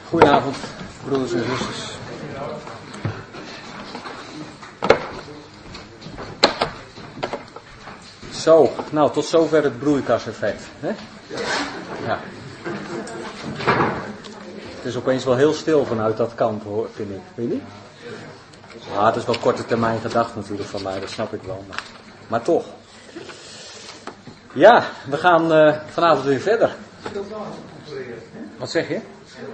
Goedenavond, broeders en zusters. Zo, nou tot zover het broeikaseffect. Hè? Ja. Het is opeens wel heel stil vanuit dat kamp, hoor, vind ik. Weet je niet? Ja, het is wel korte termijn gedacht natuurlijk van mij, dat snap ik wel. Maar toch. Ja, we gaan vanavond weer verder. Wat zeg je?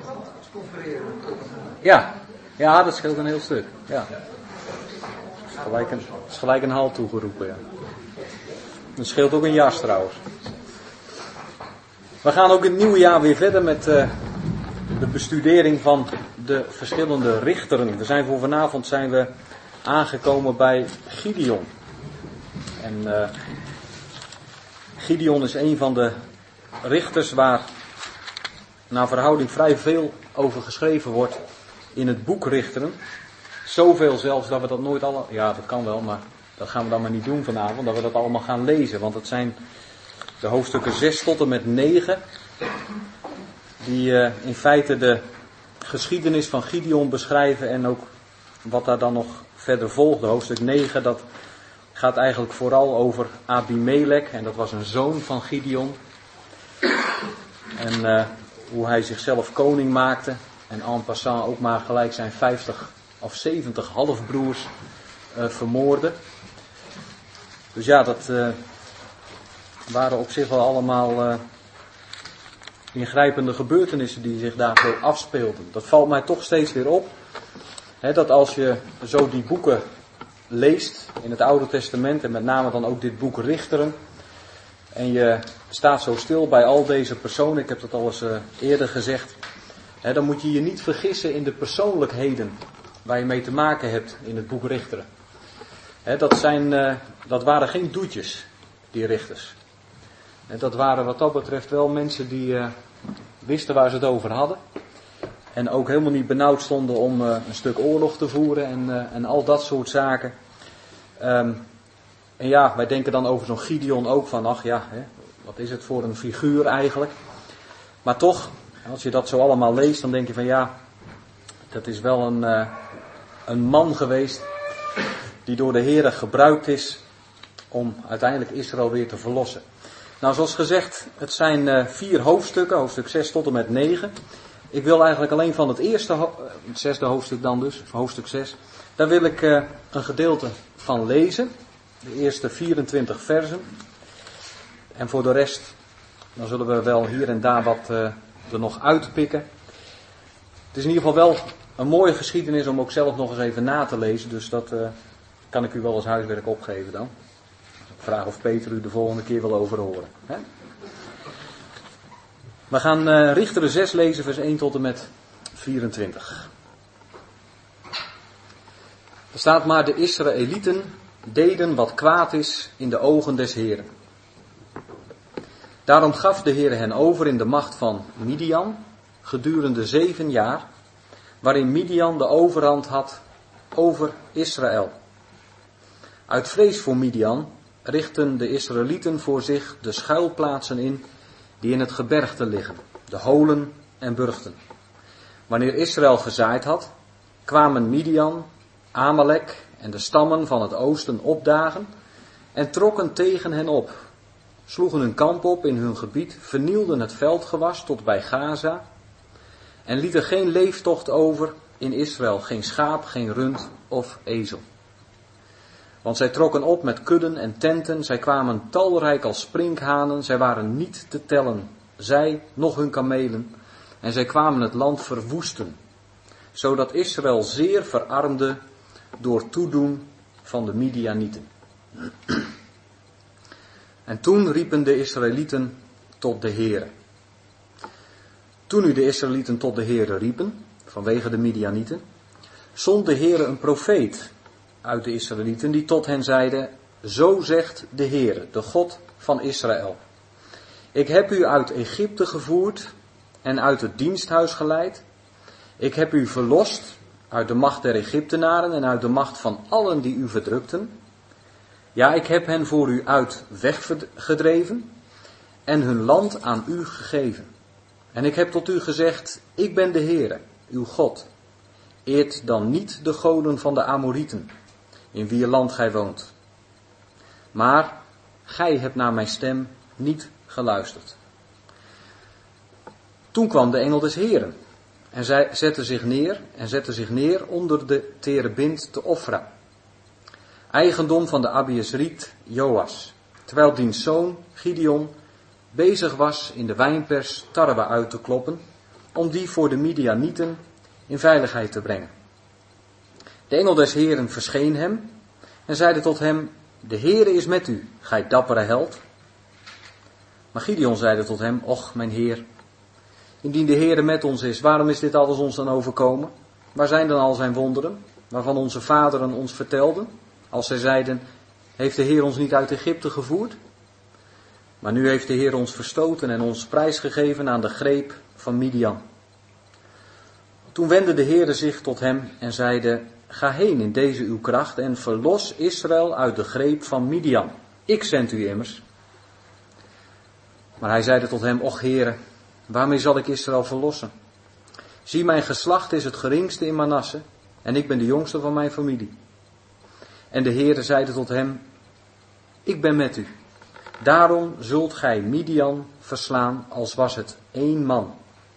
Ja, dat scheelt een heel stuk. Ja. Het is gelijk een halt toegeroepen, ja. Dat scheelt ook een jas trouwens. We gaan ook in het nieuwe jaar weer verder met de bestudering van de verschillende richteren. Voor vanavond zijn we aangekomen bij Gideon. En Gideon is een van de richters waar naar verhouding vrij veel over geschreven wordt in het boek Richteren. Zoveel zelfs dat we dat nooit allemaal... Ja, dat kan wel, maar dat gaan we dan maar niet doen vanavond. Dat we dat allemaal gaan lezen. Want het zijn de hoofdstukken 6 tot en met 9. Die in feite de geschiedenis van Gideon beschrijven. En ook wat daar dan nog verder volgde. Hoofdstuk 9, dat gaat eigenlijk vooral over Abimelech. En dat was een zoon van Gideon. En hoe hij zichzelf koning maakte. En en passant ook maar gelijk zijn 50 of 70 halfbroers vermoordde. Dus ja, dat waren op zich wel allemaal ingrijpende gebeurtenissen die zich daarvoor afspeelden. Dat valt mij toch steeds weer op. Hè, dat als je zo die boeken leest in het Oude Testament en met name dan ook dit boek Richteren. En je staat zo stil bij al deze personen, ik heb dat al eens eerder gezegd. Hè, dan moet je je niet vergissen in de persoonlijkheden waar je mee te maken hebt in het boek Richteren. Hè, dat waren geen doetjes, die richters. En dat waren wat dat betreft wel mensen die wisten waar ze het over hadden. En ook helemaal niet benauwd stonden om een stuk oorlog te voeren en al dat soort zaken. En ja, wij denken dan over zo'n Gideon ook van, ach ja, hè, wat is het voor een figuur eigenlijk. Maar toch, als je dat zo allemaal leest, dan denk je van ja, dat is wel een man geweest die door de Heere gebruikt is om uiteindelijk Israël weer te verlossen. Nou, zoals gezegd, het zijn 4 hoofdstukken, hoofdstuk 6 tot en met 9. Ik wil eigenlijk alleen van het zesde hoofdstuk dan dus, hoofdstuk 6, daar wil ik een gedeelte van lezen. De eerste 24 versen. En voor de rest, dan zullen we wel hier en daar wat er nog uitpikken. Het is in ieder geval wel een mooie geschiedenis om ook zelf nog eens even na te lezen. Dus dat kan ik u wel als huiswerk opgeven dan. Ik vraag of Peter u de volgende keer wil overhoren. Hè? We gaan Richteren 6 lezen, vers 1 tot en met 24. Er staat maar: de Israëlieten deden wat kwaad is in de ogen des Heeren. Daarom gaf de Heer hen over in de macht van Midian gedurende 7 jaar, waarin Midian de overhand had over Israël. Uit vrees voor Midian richtten de Israëlieten voor zich de schuilplaatsen in die in het gebergte liggen, de holen en burchten. Wanneer Israël gezaaid had, kwamen Midian, Amalek en de stammen van het oosten opdagen en trokken tegen hen op, sloegen hun kamp op in hun gebied, vernielden het veldgewas tot bij Gaza en lieten geen leeftocht over in Israël, geen schaap, geen rund of ezel. Want zij trokken op met kudden en tenten, zij kwamen talrijk als sprinkhanen, zij waren niet te tellen, zij noch hun kamelen, en zij kwamen het land verwoesten, zodat Israël zeer verarmde door toedoen van de Midianieten. En toen riepen de Israëlieten tot de Heere. Toen nu de Israëlieten tot de Heere riepen, vanwege de Midianieten, zond de Heere een profeet uit de Israëlieten die tot hen zeide: zo zegt de Heere, de God van Israël. Ik heb u uit Egypte gevoerd en uit het diensthuis geleid. Ik heb u verlost uit de macht der Egyptenaren en uit de macht van allen die u verdrukten. Ja, ik heb hen voor u uit weggedreven en hun land aan u gegeven. En ik heb tot u gezegd, ik ben de Heere, uw God. Eert dan niet de goden van de Amorieten, in wier land gij woont. Maar gij hebt naar mijn stem niet geluisterd. Toen kwam de engel des Heeren en zij zette zich neer onder de terebint te Ofra, eigendom van de Abiezriet Joas, terwijl diens zoon Gideon bezig was in de wijnpers tarwe uit te kloppen, om die voor de Midianieten in veiligheid te brengen. De engel des Heeren verscheen hem en zeide tot hem, de Heere is met u, gij dappere held. Maar Gideon zeide tot hem, och mijn Heer, indien de Heere met ons is, waarom is dit alles ons dan overkomen? Waar zijn dan al zijn wonderen, waarvan onze vaderen ons vertelden, als zij zeiden, heeft de Heer ons niet uit Egypte gevoerd? Maar nu heeft de Heer ons verstoten en ons prijsgegeven aan de greep van Midian. Toen wendde de Heere zich tot hem en zeide, ga heen in deze uw kracht en verlos Israël uit de greep van Midian. Ik zend u immers. Maar hij zeide tot hem, och Heere, waarmee zal ik Israël verlossen? Zie, mijn geslacht is het geringste in Manasse en ik ben de jongste van mijn familie. En de Heere zeide tot hem, ik ben met u. Daarom zult gij Midian verslaan als was het 1 man.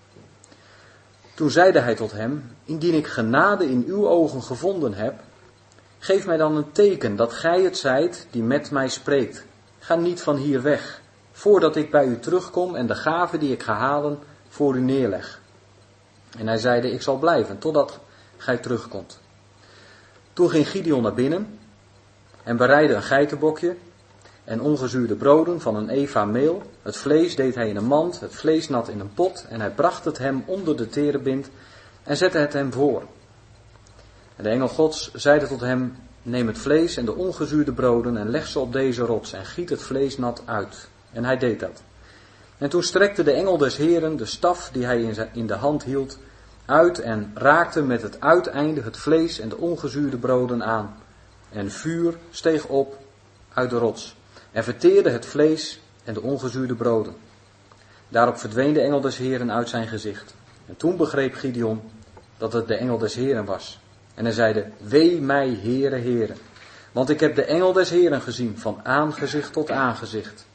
Toen zeide hij tot hem, indien ik genade in uw ogen gevonden heb, geef mij dan een teken dat gij het zijt die met mij spreekt. Ga niet van hier weg, voordat ik bij u terugkom en de gave die ik ga halen voor u neerleg. En hij zeide, ik zal blijven totdat gij terugkomt. Toen ging Gideon naar binnen en bereidde een geitenbokje en ongezuurde broden van een eva meel. Het vlees deed hij in een mand, het vleesnat in een pot en hij bracht het hem onder de terebint en zette het hem voor. En de engel Gods zeide tot hem, neem het vlees en de ongezuurde broden en leg ze op deze rots en giet het vleesnat uit. En hij deed dat. En toen strekte de engel des Heeren de staf die hij in de hand hield uit en raakte met het uiteinde het vlees en de ongezuurde broden aan. En vuur steeg op uit de rots en verteerde het vlees en de ongezuurde broden. Daarop verdween de engel des Heeren uit zijn gezicht. En toen begreep Gideon dat het de engel des Heeren was. En hij zeide, wee mij, Heere, Heere, want ik heb de engel des Heeren gezien van aangezicht tot aangezicht.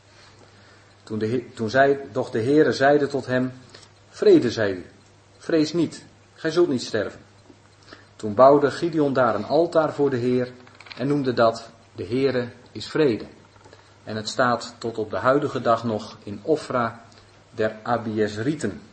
Doch de Heere zeide tot hem, vrede zij u, vrees niet, gij zult niet sterven. Toen bouwde Gideon daar een altaar voor de Heer en noemde dat, de Heere is vrede. En het staat tot op de huidige dag nog in Ofra der Abiezrieten.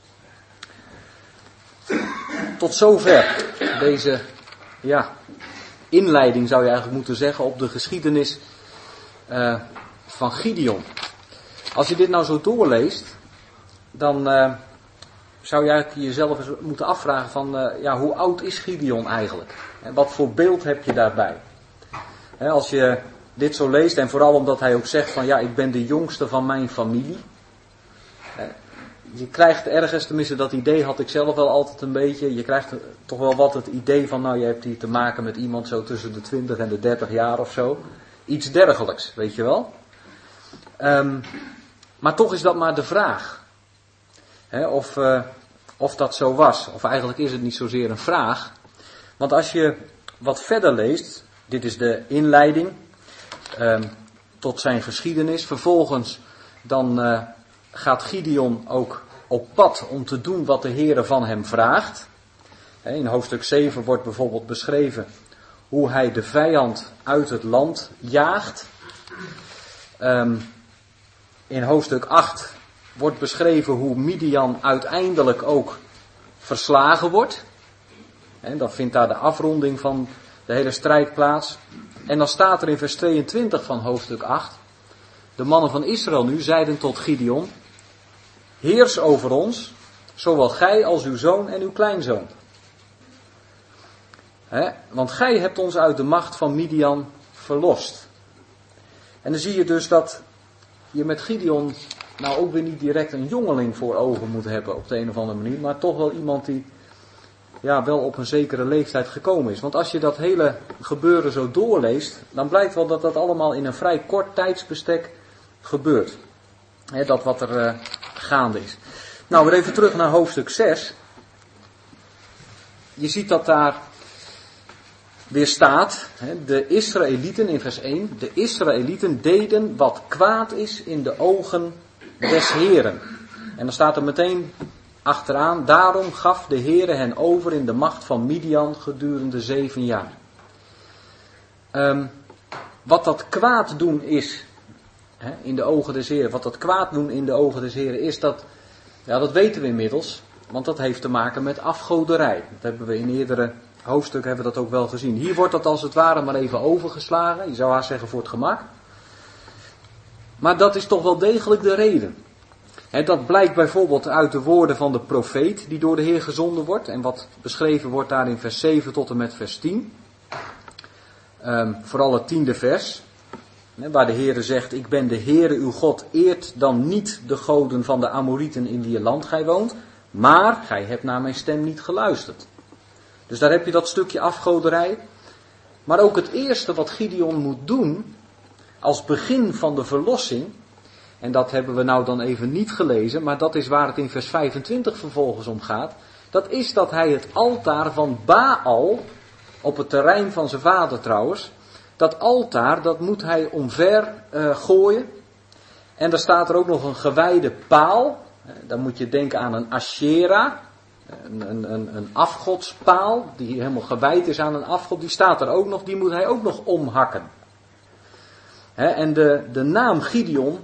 Tot zover deze inleiding zou je eigenlijk moeten zeggen op de geschiedenis van Gideon. Als je dit nou zo doorleest, dan zou je eigenlijk jezelf eens moeten afvragen van, hoe oud is Gideon eigenlijk? En wat voor beeld heb je daarbij? Als je dit zo leest, en vooral omdat hij ook zegt van, ik ben de jongste van mijn familie. Je krijgt ergens, tenminste dat idee had ik zelf wel altijd een beetje, je krijgt toch wel wat het idee van, je hebt hier te maken met iemand zo tussen de 20 en de 30 jaar of zo. Iets dergelijks, weet je wel. Maar toch is dat maar de vraag. Of dat zo was. Of eigenlijk is het niet zozeer een vraag. Want als je wat verder leest, dit is de inleiding tot zijn geschiedenis. Vervolgens dan gaat Gideon ook op pad om te doen wat de Heere van hem vraagt. In hoofdstuk 7 wordt bijvoorbeeld beschreven hoe hij de vijand uit het land jaagt. In hoofdstuk 8 wordt beschreven hoe Midian uiteindelijk ook verslagen wordt. Dan vindt daar de afronding van de hele strijd plaats. En dan staat er in vers 22 van hoofdstuk 8. De mannen van Israël nu zeiden tot Gideon, heers over ons, zowel gij als uw zoon en uw kleinzoon. Want gij hebt ons uit de macht van Midian verlost. En dan zie je dus dat je met Gideon nou ook weer niet direct een jongeling voor ogen moet hebben op de een of andere manier, maar toch wel iemand die wel op een zekere leeftijd gekomen is. Want als je dat hele gebeuren zo doorleest, dan blijkt wel dat dat allemaal in een vrij kort tijdsbestek gebeurt. Dat wat er gaande is. Nou, weer even terug naar hoofdstuk 6. Je ziet dat daar weer staat, de Israëlieten in vers 1, de Israëlieten deden wat kwaad is in de ogen des Heren. En dan staat er meteen achteraan, daarom gaf de Heere hen over in de macht van Midian gedurende 7 jaar. Wat dat kwaad doen is, in de ogen des Heren, wat dat kwaad doen in de ogen des Heren is, dat weten we inmiddels, want dat heeft te maken met afgoderij. Dat hebben we in eerdere hoofdstukken hebben we dat ook wel gezien. Hier wordt dat als het ware maar even overgeslagen, je zou haast zeggen voor het gemak. Maar dat is toch wel degelijk de reden. Dat blijkt bijvoorbeeld uit de woorden van de profeet die door de Heer gezonden wordt. En wat beschreven wordt daar in vers 7 tot en met vers 10. Vooral het 10e vers. Waar de Heere zegt, ik ben de Heere uw God, eert dan niet de goden van de Amorieten in wier land gij woont. Maar gij hebt naar mijn stem niet geluisterd. Dus daar heb je dat stukje afgoderij. Maar ook het eerste wat Gideon moet doen, als begin van de verlossing, en dat hebben we nou dan even niet gelezen, maar dat is waar het in vers 25 vervolgens om gaat, dat is dat hij het altaar van Baal, op het terrein van zijn vader trouwens, dat altaar, dat moet hij omver gooien. En daar staat er ook nog een gewijde paal, dan moet je denken aan een Asherah, een afgodspaal, die helemaal gewijd is aan een afgod, die staat er ook nog, die moet hij ook nog omhakken. En de naam Gideon,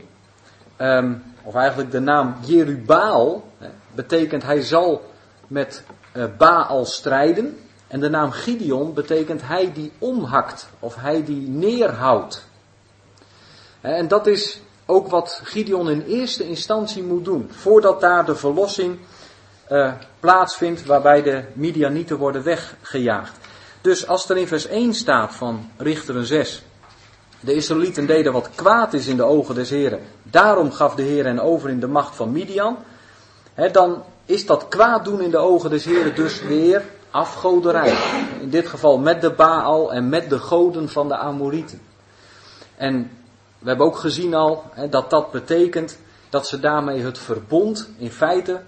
of eigenlijk de naam Jerubbaal, betekent hij zal met Baal strijden. En de naam Gideon betekent hij die omhakt, of hij die neerhoudt. En dat is ook wat Gideon in eerste instantie moet doen, voordat daar de verlossing plaatsvindt, waarbij de Midianieten worden weggejaagd. Dus als er in vers 1 staat van Richteren 6, de Israëlieten deden wat kwaad is in de ogen des Heren, daarom gaf de Heer hen over in de macht van Midian, dan is dat kwaad doen in de ogen des Heren dus weer afgoderij. In dit geval met de Baal en met de goden van de Amorieten. En we hebben ook gezien al dat dat betekent dat ze daarmee het verbond in feite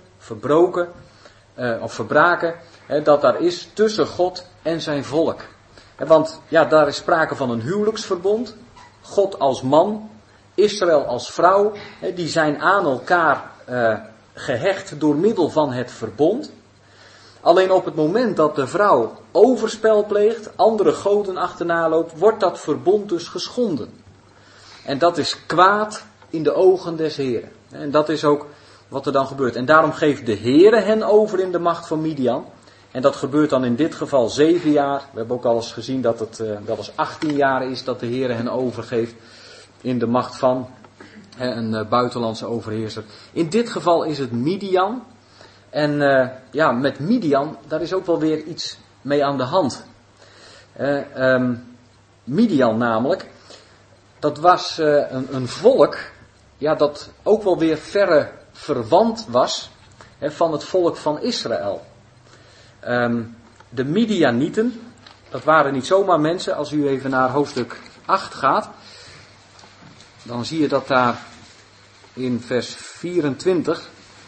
verbraken, dat daar is tussen God en zijn volk. Want ja, daar is sprake van een huwelijksverbond. God als man, Israël als vrouw, die zijn aan elkaar gehecht door middel van het verbond. Alleen op het moment dat de vrouw overspel pleegt, andere goden achterna loopt, wordt dat verbond dus geschonden. En dat is kwaad in de ogen des Heren. En dat is ook wat er dan gebeurt. En daarom geeft de Heere hen over in de macht van Midian. En dat gebeurt dan in dit geval 7 jaar. We hebben ook al eens gezien dat het wel eens 18 jaar is dat de Heere hen overgeeft in de macht van een buitenlandse overheerser. In dit geval is het Midian. En met Midian, daar is ook wel weer iets mee aan de hand. Midian namelijk, dat was een volk, dat ook wel weer verre verwant was van het volk van Israël. De Midianieten, dat waren niet zomaar mensen. Als u even naar hoofdstuk 8 gaat, dan zie je dat daar in vers 24...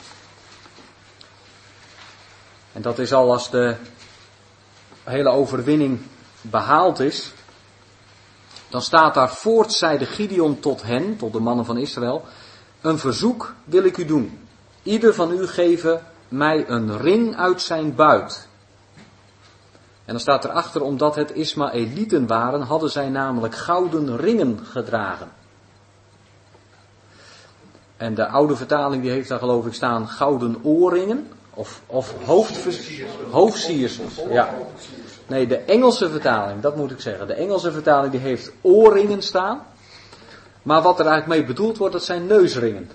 En dat is al als de hele overwinning behaald is. Dan staat daar, voorts zeide Gideon tot hen, tot de mannen van Israël, een verzoek wil ik u doen. Ieder van u geven mij een ring uit zijn buit. En dan staat erachter, omdat het Ismaëlieten waren, hadden zij namelijk gouden ringen gedragen. En de oude vertaling die heeft daar geloof ik staan gouden oorringen. Of hoofdsiersels. Ja. Nee, de Engelse vertaling, dat moet ik zeggen. De Engelse vertaling die heeft oorringen staan. Maar wat er eigenlijk mee bedoeld wordt, dat zijn neusringen.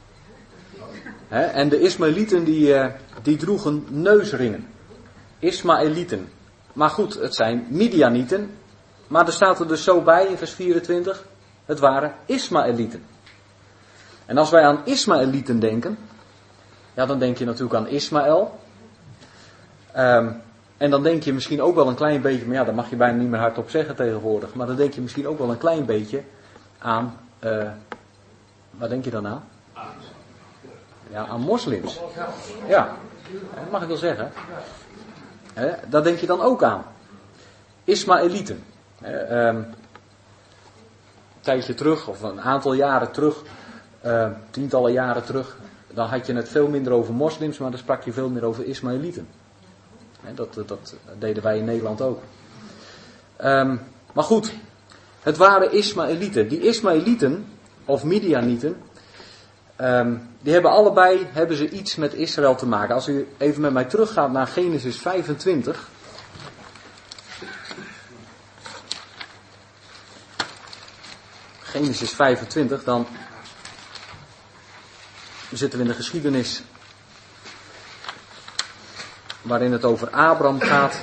En de Ismaëlieten die droegen neusringen. Ismaëlieten. Maar goed, het zijn Midianieten. Maar er staat er dus zo bij in vers 24. Het waren Ismaëlieten. En als wij aan Ismaëlieten denken, dan denk je natuurlijk aan Ismaël. En dan denk je misschien ook wel een klein beetje, maar dat mag je bijna niet meer hardop zeggen tegenwoordig. Maar dan denk je misschien ook wel een klein beetje aan, waar denk je dan aan? Ja, aan moslims. Ja, dat mag ik wel zeggen. Daar denk je dan ook aan. Ismaëlieten. Een tijdje terug, of een aantal jaren terug, tientallen jaren terug, dan had je het veel minder over moslims, maar dan sprak je veel meer over Ismaëlieten. Dat deden wij in Nederland ook. Maar goed, het waren Ismaëlieten. Die Ismaëlieten, of Midianieten, die hebben ze iets met Israël te maken. Als u even met mij teruggaat naar Genesis 25. Genesis 25, dan zitten we in de geschiedenis waarin het over Abraham gaat.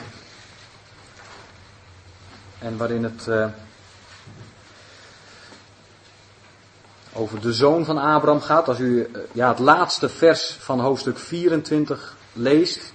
En waarin het over de zoon van Abraham gaat. Als u het laatste vers van hoofdstuk 24 leest.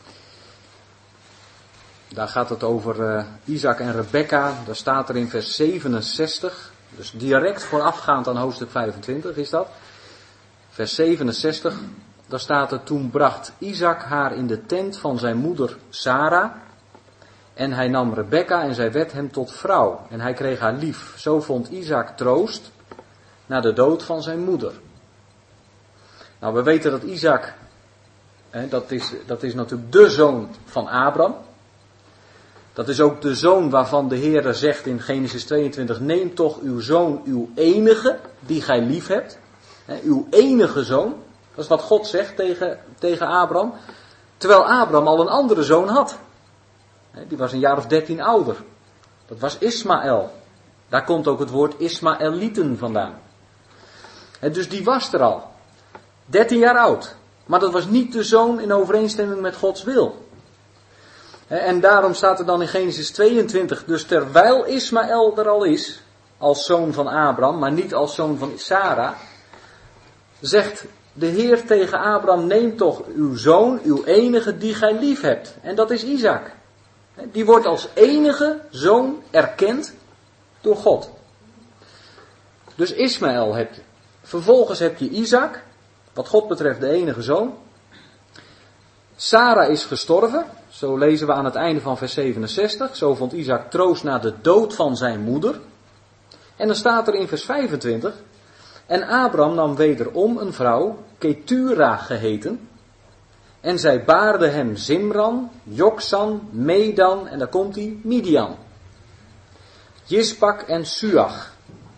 Daar gaat het over Isaac en Rebekka. Daar staat er in vers 67. Dus direct voorafgaand aan hoofdstuk 25 is dat. Vers 67. Daar staat er: toen bracht Isaac haar in de tent van zijn moeder Sarah. En hij nam Rebekka en zij werd hem tot vrouw. En hij kreeg haar lief. Zo vond Isaac troost na de dood van zijn moeder. Nou, we weten dat Isaac, dat is natuurlijk de zoon van Abraham. Dat is ook de zoon waarvan de Heer zegt in Genesis 22, neem toch uw zoon, uw enige, die gij lief hebt. Uw enige zoon. Dat is wat God zegt tegen Abraham. Terwijl Abraham al een andere zoon had. Die was een jaar of 13 ouder. Dat was Ismaël. Daar komt ook het woord Ismaëlieten vandaan. Dus die was er al. 13 jaar oud. Maar dat was niet de zoon in overeenstemming met Gods wil. En daarom staat er dan in Genesis 22, dus terwijl Ismaël er al is, als zoon van Abraham, maar niet als zoon van Sarah, zegt de Heer tegen Abraham, neem toch uw zoon, uw enige die gij lief hebt. En dat is Isaac. Die wordt als enige zoon erkend door God. Dus Ismaël heb je. Vervolgens heb je Isaac, wat God betreft de enige zoon. Sarah is gestorven, zo lezen we aan het einde van vers 67. Zo vond Isaac troost na de dood van zijn moeder. En dan staat er in vers 25. En Abraham nam wederom een vrouw, Ketura geheten. En zij baarde hem Zimran, Joksan, Medan, en daar komt hij, Midian. Jisbak en Suach.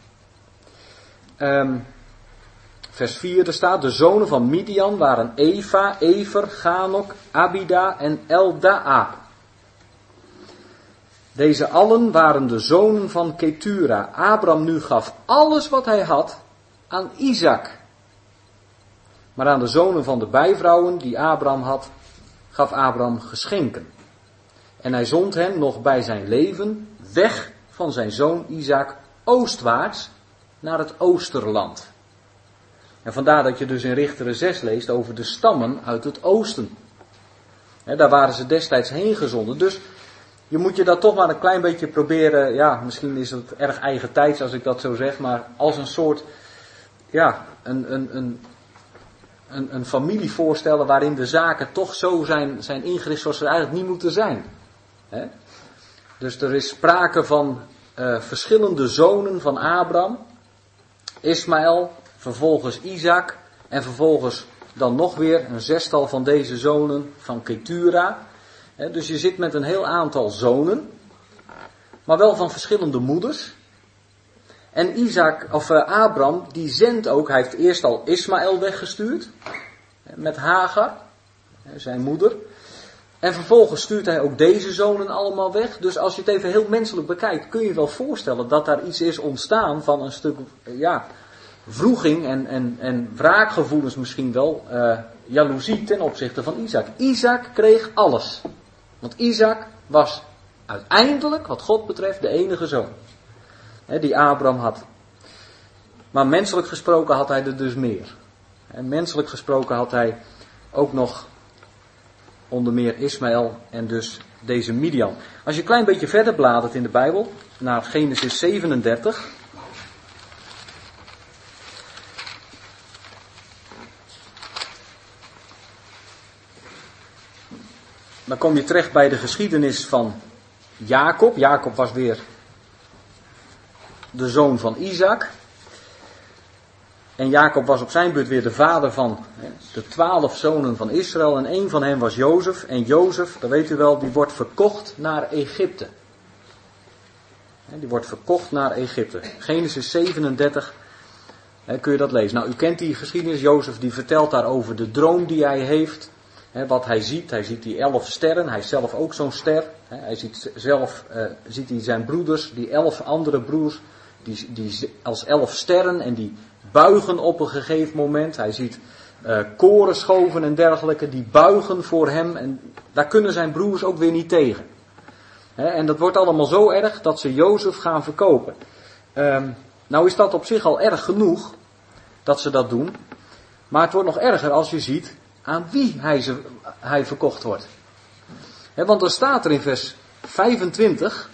Vers 4, er staat, de zonen van Midian waren Eva, Ever, Ganok, Abida en Eldaa. Deze allen waren de zonen van Ketura. Abraham nu gaf alles wat hij had aan Isaac. Maar aan de zonen van de bijvrouwen die Abraham had, gaf Abraham geschenken. En hij zond hen nog bij zijn leven weg van zijn zoon Isaac oostwaarts naar het Oosterland. En vandaar dat je dus in Richteren 6 leest over de stammen uit het oosten. Daar waren ze destijds heen gezonden. Dus je moet je dat toch maar een klein beetje proberen, ja, misschien is het erg eigentijds als ik dat zo zeg, maar als een soort, ja, een familie voorstellen waarin de zaken toch zo zijn ingericht zoals ze eigenlijk niet moeten zijn. Dus er is sprake van verschillende zonen van Abraham. Ismaël, vervolgens Isaac en vervolgens dan nog weer een zestal van deze zonen van Ketura. Dus je zit met een heel aantal zonen, maar wel van verschillende moeders. En Abraham, die zendt ook, hij heeft eerst al Ismaël weggestuurd, met Hagar, zijn moeder. En vervolgens stuurt hij ook deze zonen allemaal weg. Dus als je het even heel menselijk bekijkt, kun je je wel voorstellen dat daar iets is ontstaan van een stuk, wroeging en wraakgevoelens misschien wel, jaloezie ten opzichte van Isaac. Isaac kreeg alles. Want Isaac was uiteindelijk, wat God betreft, de enige zoon. Die Abraham had. Maar menselijk gesproken had hij er dus meer. En menselijk gesproken had hij ook nog onder meer Ismaël en dus deze Midian. Als je een klein beetje verder bladert in de Bijbel, naar Genesis 37. dan kom je terecht bij de geschiedenis van Jacob. Jacob was weer de zoon van Isaac. En Jacob was op zijn beurt weer de vader van de 12 zonen van Israël. En een van hen was Jozef. En Jozef, dat weet u wel, die wordt verkocht naar Egypte. Die wordt verkocht naar Egypte. Genesis 37 kun je dat lezen. Nou, u kent die geschiedenis. Jozef die vertelt daarover de droom die hij heeft. Wat hij ziet. Hij ziet die 11 sterren. Hij is zelf ook zo'n ster. Hij ziet zelf ziet hij zijn broeders, die 11 andere broers, die als 11 sterren en die buigen op een gegeven moment. Hij ziet korenschoven en dergelijke, die buigen voor hem. En daar kunnen zijn broers ook weer niet tegen. En dat wordt allemaal zo erg dat ze Jozef gaan verkopen. Nou is dat op zich al erg genoeg dat ze dat doen. Maar het wordt nog erger als je ziet aan wie hij verkocht wordt. Want er staat er in vers 25.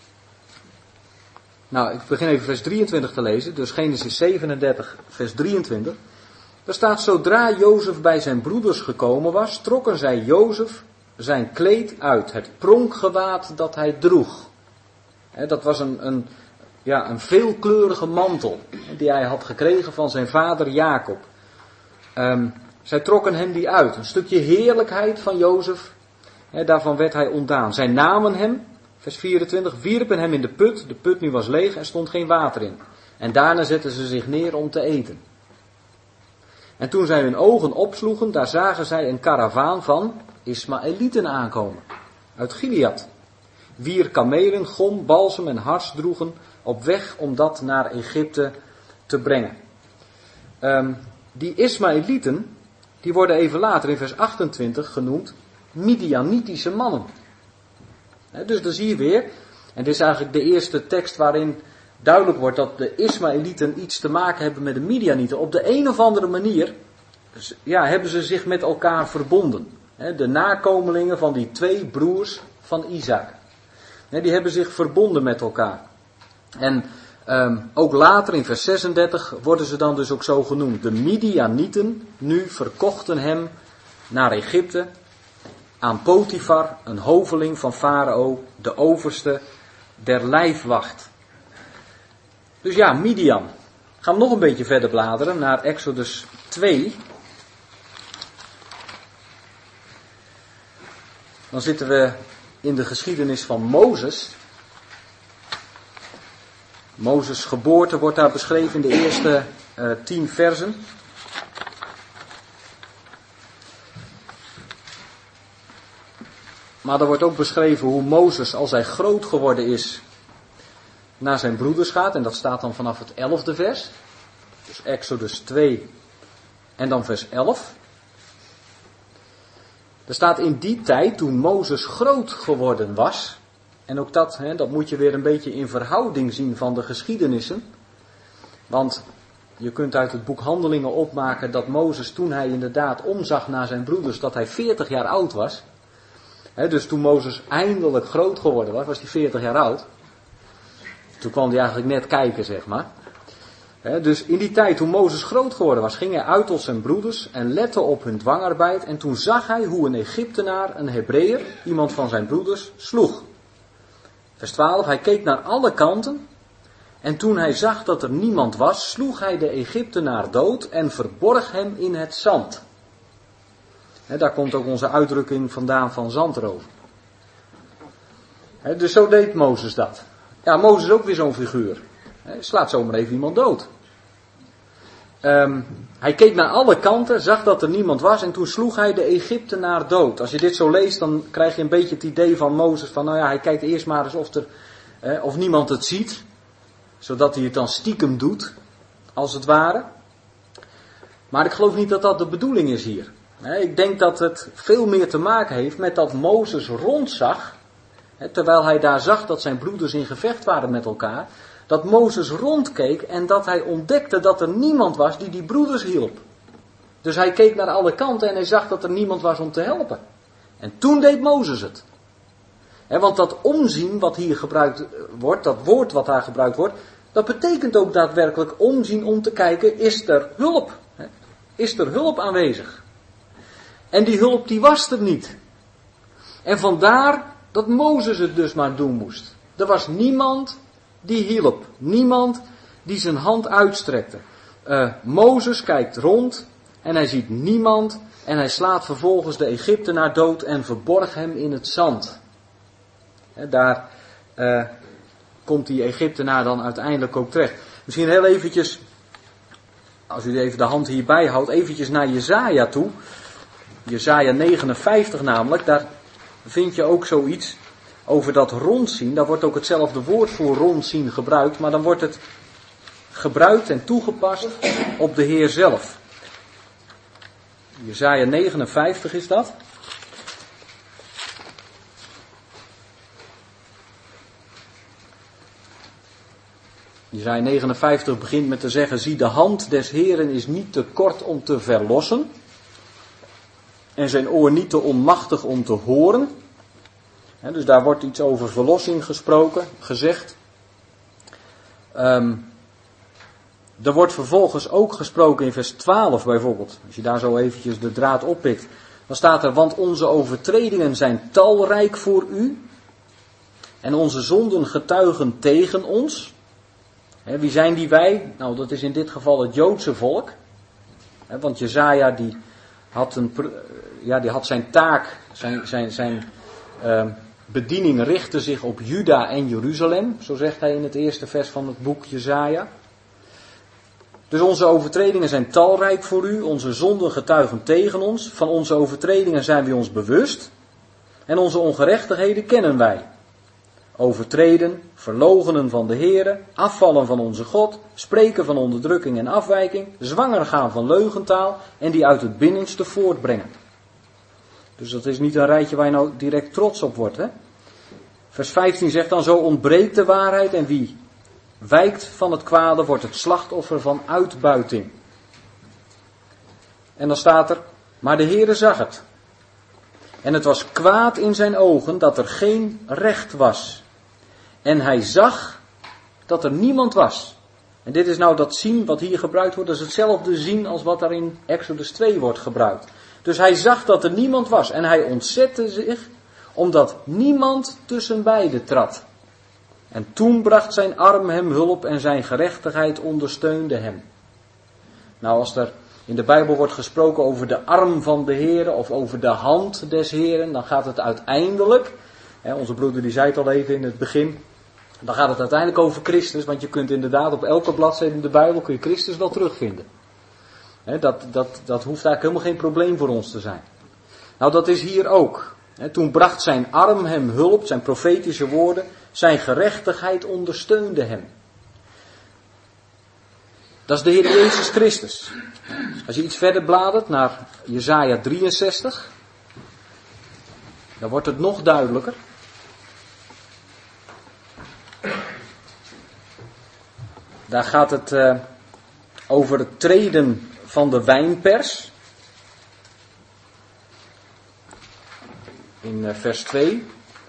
Nou, ik begin even vers 23 te lezen. Dus Genesis 37 vers 23. Er staat: zodra Jozef bij zijn broeders gekomen was, trokken zij Jozef zijn kleed uit, het pronkgewaad dat hij droeg. Dat was een veelkleurige mantel die hij had gekregen van zijn vader Jacob. Zij trokken hem die uit. Een stukje heerlijkheid van Jozef, daarvan werd hij ontdaan. Zij namen hem, vers 24, wierpen hem in de put nu was leeg en stond geen water in. En daarna zetten ze zich neer om te eten. En toen zij hun ogen opsloegen, daar zagen zij een karavaan van Ismaëlieten aankomen, uit Gilead. Wier kamelen, gom, balsem en hars droegen, op weg om dat naar Egypte te brengen. Die Ismaëlieten, die worden even later in vers 28 genoemd Midianitische mannen. Dus dan zie je weer, en dit is eigenlijk de eerste tekst waarin duidelijk wordt dat de Ismaëlieten iets te maken hebben met de Midianieten. Op de een of andere manier hebben ze zich met elkaar verbonden. De nakomelingen van die 2 broers van Isaac. Die hebben zich verbonden met elkaar. En ook later in vers 36 worden ze dan dus ook zo genoemd. De Midianieten nu verkochten hem naar Egypte aan Potifar, een hoveling van Farao, de overste der lijfwacht. Dus ja, Midian. Gaan we nog een beetje verder bladeren naar Exodus 2. Dan zitten we in de geschiedenis van Mozes. Mozes' geboorte wordt daar beschreven in de eerste 10 versen. Maar er wordt ook beschreven hoe Mozes, als hij groot geworden is, naar zijn broeders gaat. En dat staat dan vanaf het 11e vers. Dus Exodus 2 en dan vers 11. Er staat in die tijd, toen Mozes groot geworden was. En ook dat moet je weer een beetje in verhouding zien van de geschiedenissen. Want je kunt uit het boek Handelingen opmaken dat Mozes, toen hij inderdaad omzag naar zijn broeders, dat hij 40 jaar oud was. Dus toen Mozes eindelijk groot geworden was, was hij 40 jaar oud. Toen kwam hij eigenlijk net kijken, zeg maar. Dus in die tijd, toen Mozes groot geworden was, ging hij uit tot zijn broeders en lette op hun dwangarbeid. En toen zag hij hoe een Egyptenaar, een Hebreeër, iemand van zijn broeders, sloeg. Vers 12, hij keek naar alle kanten. En toen hij zag dat er niemand was, sloeg hij de Egyptenaar dood en verborg hem in het zand. Daar komt ook onze uitdrukking vandaan van zandroof. Dus zo deed Mozes dat. Ja, Mozes is ook weer zo'n figuur. Hij slaat zomaar even iemand dood. Hij keek naar alle kanten, zag dat er niemand was en toen sloeg hij de Egyptenaar dood. Als je dit zo leest, dan krijg je een beetje het idee van Mozes van, hij kijkt eerst maar eens of niemand het ziet. Zodat hij het dan stiekem doet, als het ware. Maar ik geloof niet dat dat de bedoeling is hier. Ik denk dat het veel meer te maken heeft met dat Mozes rondzag, terwijl hij daar zag dat zijn broeders in gevecht waren met elkaar, dat Mozes rondkeek en dat hij ontdekte dat er niemand was die broeders hielp. Dus hij keek naar alle kanten en hij zag dat er niemand was om te helpen. En toen deed Mozes het. Want dat omzien wat hier gebruikt wordt, dat woord wat daar gebruikt wordt, dat betekent ook daadwerkelijk omzien om te kijken, is er hulp? Is er hulp aanwezig? En die hulp die was er niet. En vandaar dat Mozes het dus maar doen moest. Er was niemand die hielp. Niemand die zijn hand uitstrekte. Mozes kijkt rond en hij ziet niemand en hij slaat vervolgens de Egyptenaar dood en verborg hem in het zand. Daar komt die Egyptenaar dan uiteindelijk ook terecht. Misschien heel eventjes, als u even de hand hierbij houdt, eventjes naar Jesaja toe. Jesaja 59 namelijk, daar vind je ook zoiets over dat rondzien. Daar wordt ook hetzelfde woord voor rondzien gebruikt, maar dan wordt het gebruikt en toegepast op de Heer zelf. Jesaja 59 is dat. Jesaja 59 begint met te zeggen: zie, de hand des Heeren is niet te kort om te verlossen, en zijn oor niet te onmachtig om te horen. Dus daar wordt iets over verlossing gezegd. Er wordt vervolgens ook gesproken in vers 12 bijvoorbeeld. Als je daar zo eventjes de draad oppikt. Dan staat er: want onze overtredingen zijn talrijk voor u. En onze zonden getuigen tegen ons. Wie zijn die wij? Nou, dat is in dit geval het Joodse volk. Want Jesaja die had zijn taak, zijn bediening richtte zich op Juda en Jeruzalem. Zo zegt hij in het eerste vers van het boek Jesaja. Dus onze overtredingen zijn talrijk voor u, onze zonden getuigen tegen ons. Van onze overtredingen zijn we ons bewust. En onze ongerechtigheden kennen wij. Overtreden, verloochenen van de Heere, afvallen van onze God, spreken van onderdrukking en afwijking, zwanger gaan van leugentaal en die uit het binnenste voortbrengen. Dus dat is niet een rijtje waar je nou direct trots op wordt. Hè? Vers 15 zegt dan: zo ontbreekt de waarheid en wie wijkt van het kwade wordt het slachtoffer van uitbuiting. En dan staat er: maar de Heere zag het. En het was kwaad in zijn ogen dat er geen recht was. En hij zag dat er niemand was. En dit is nou dat zien wat hier gebruikt wordt. Dat is hetzelfde zien als wat daar in Exodus 2 wordt gebruikt. Dus hij zag dat er niemand was. En hij ontzette zich omdat niemand tussen beiden trad. En toen bracht zijn arm hem hulp en zijn gerechtigheid ondersteunde hem. Nou, als er in de Bijbel wordt gesproken over de arm van de Heere of over de hand des Heeren, dan gaat het uiteindelijk, onze broeder die zei het al even in het begin, dan gaat het uiteindelijk over Christus, want je kunt inderdaad op elke bladzijde in de Bijbel kun je Christus wel terugvinden. Dat hoeft eigenlijk helemaal geen probleem voor ons te zijn. Nou, dat is hier ook. Toen bracht zijn arm hem hulp, zijn profetische woorden, zijn gerechtigheid ondersteunde hem. Dat is de Heer Jezus Christus. Als je iets verder bladert naar Jesaja 63, dan wordt het nog duidelijker. Daar gaat het over het treden van de wijnpers. In vers 2.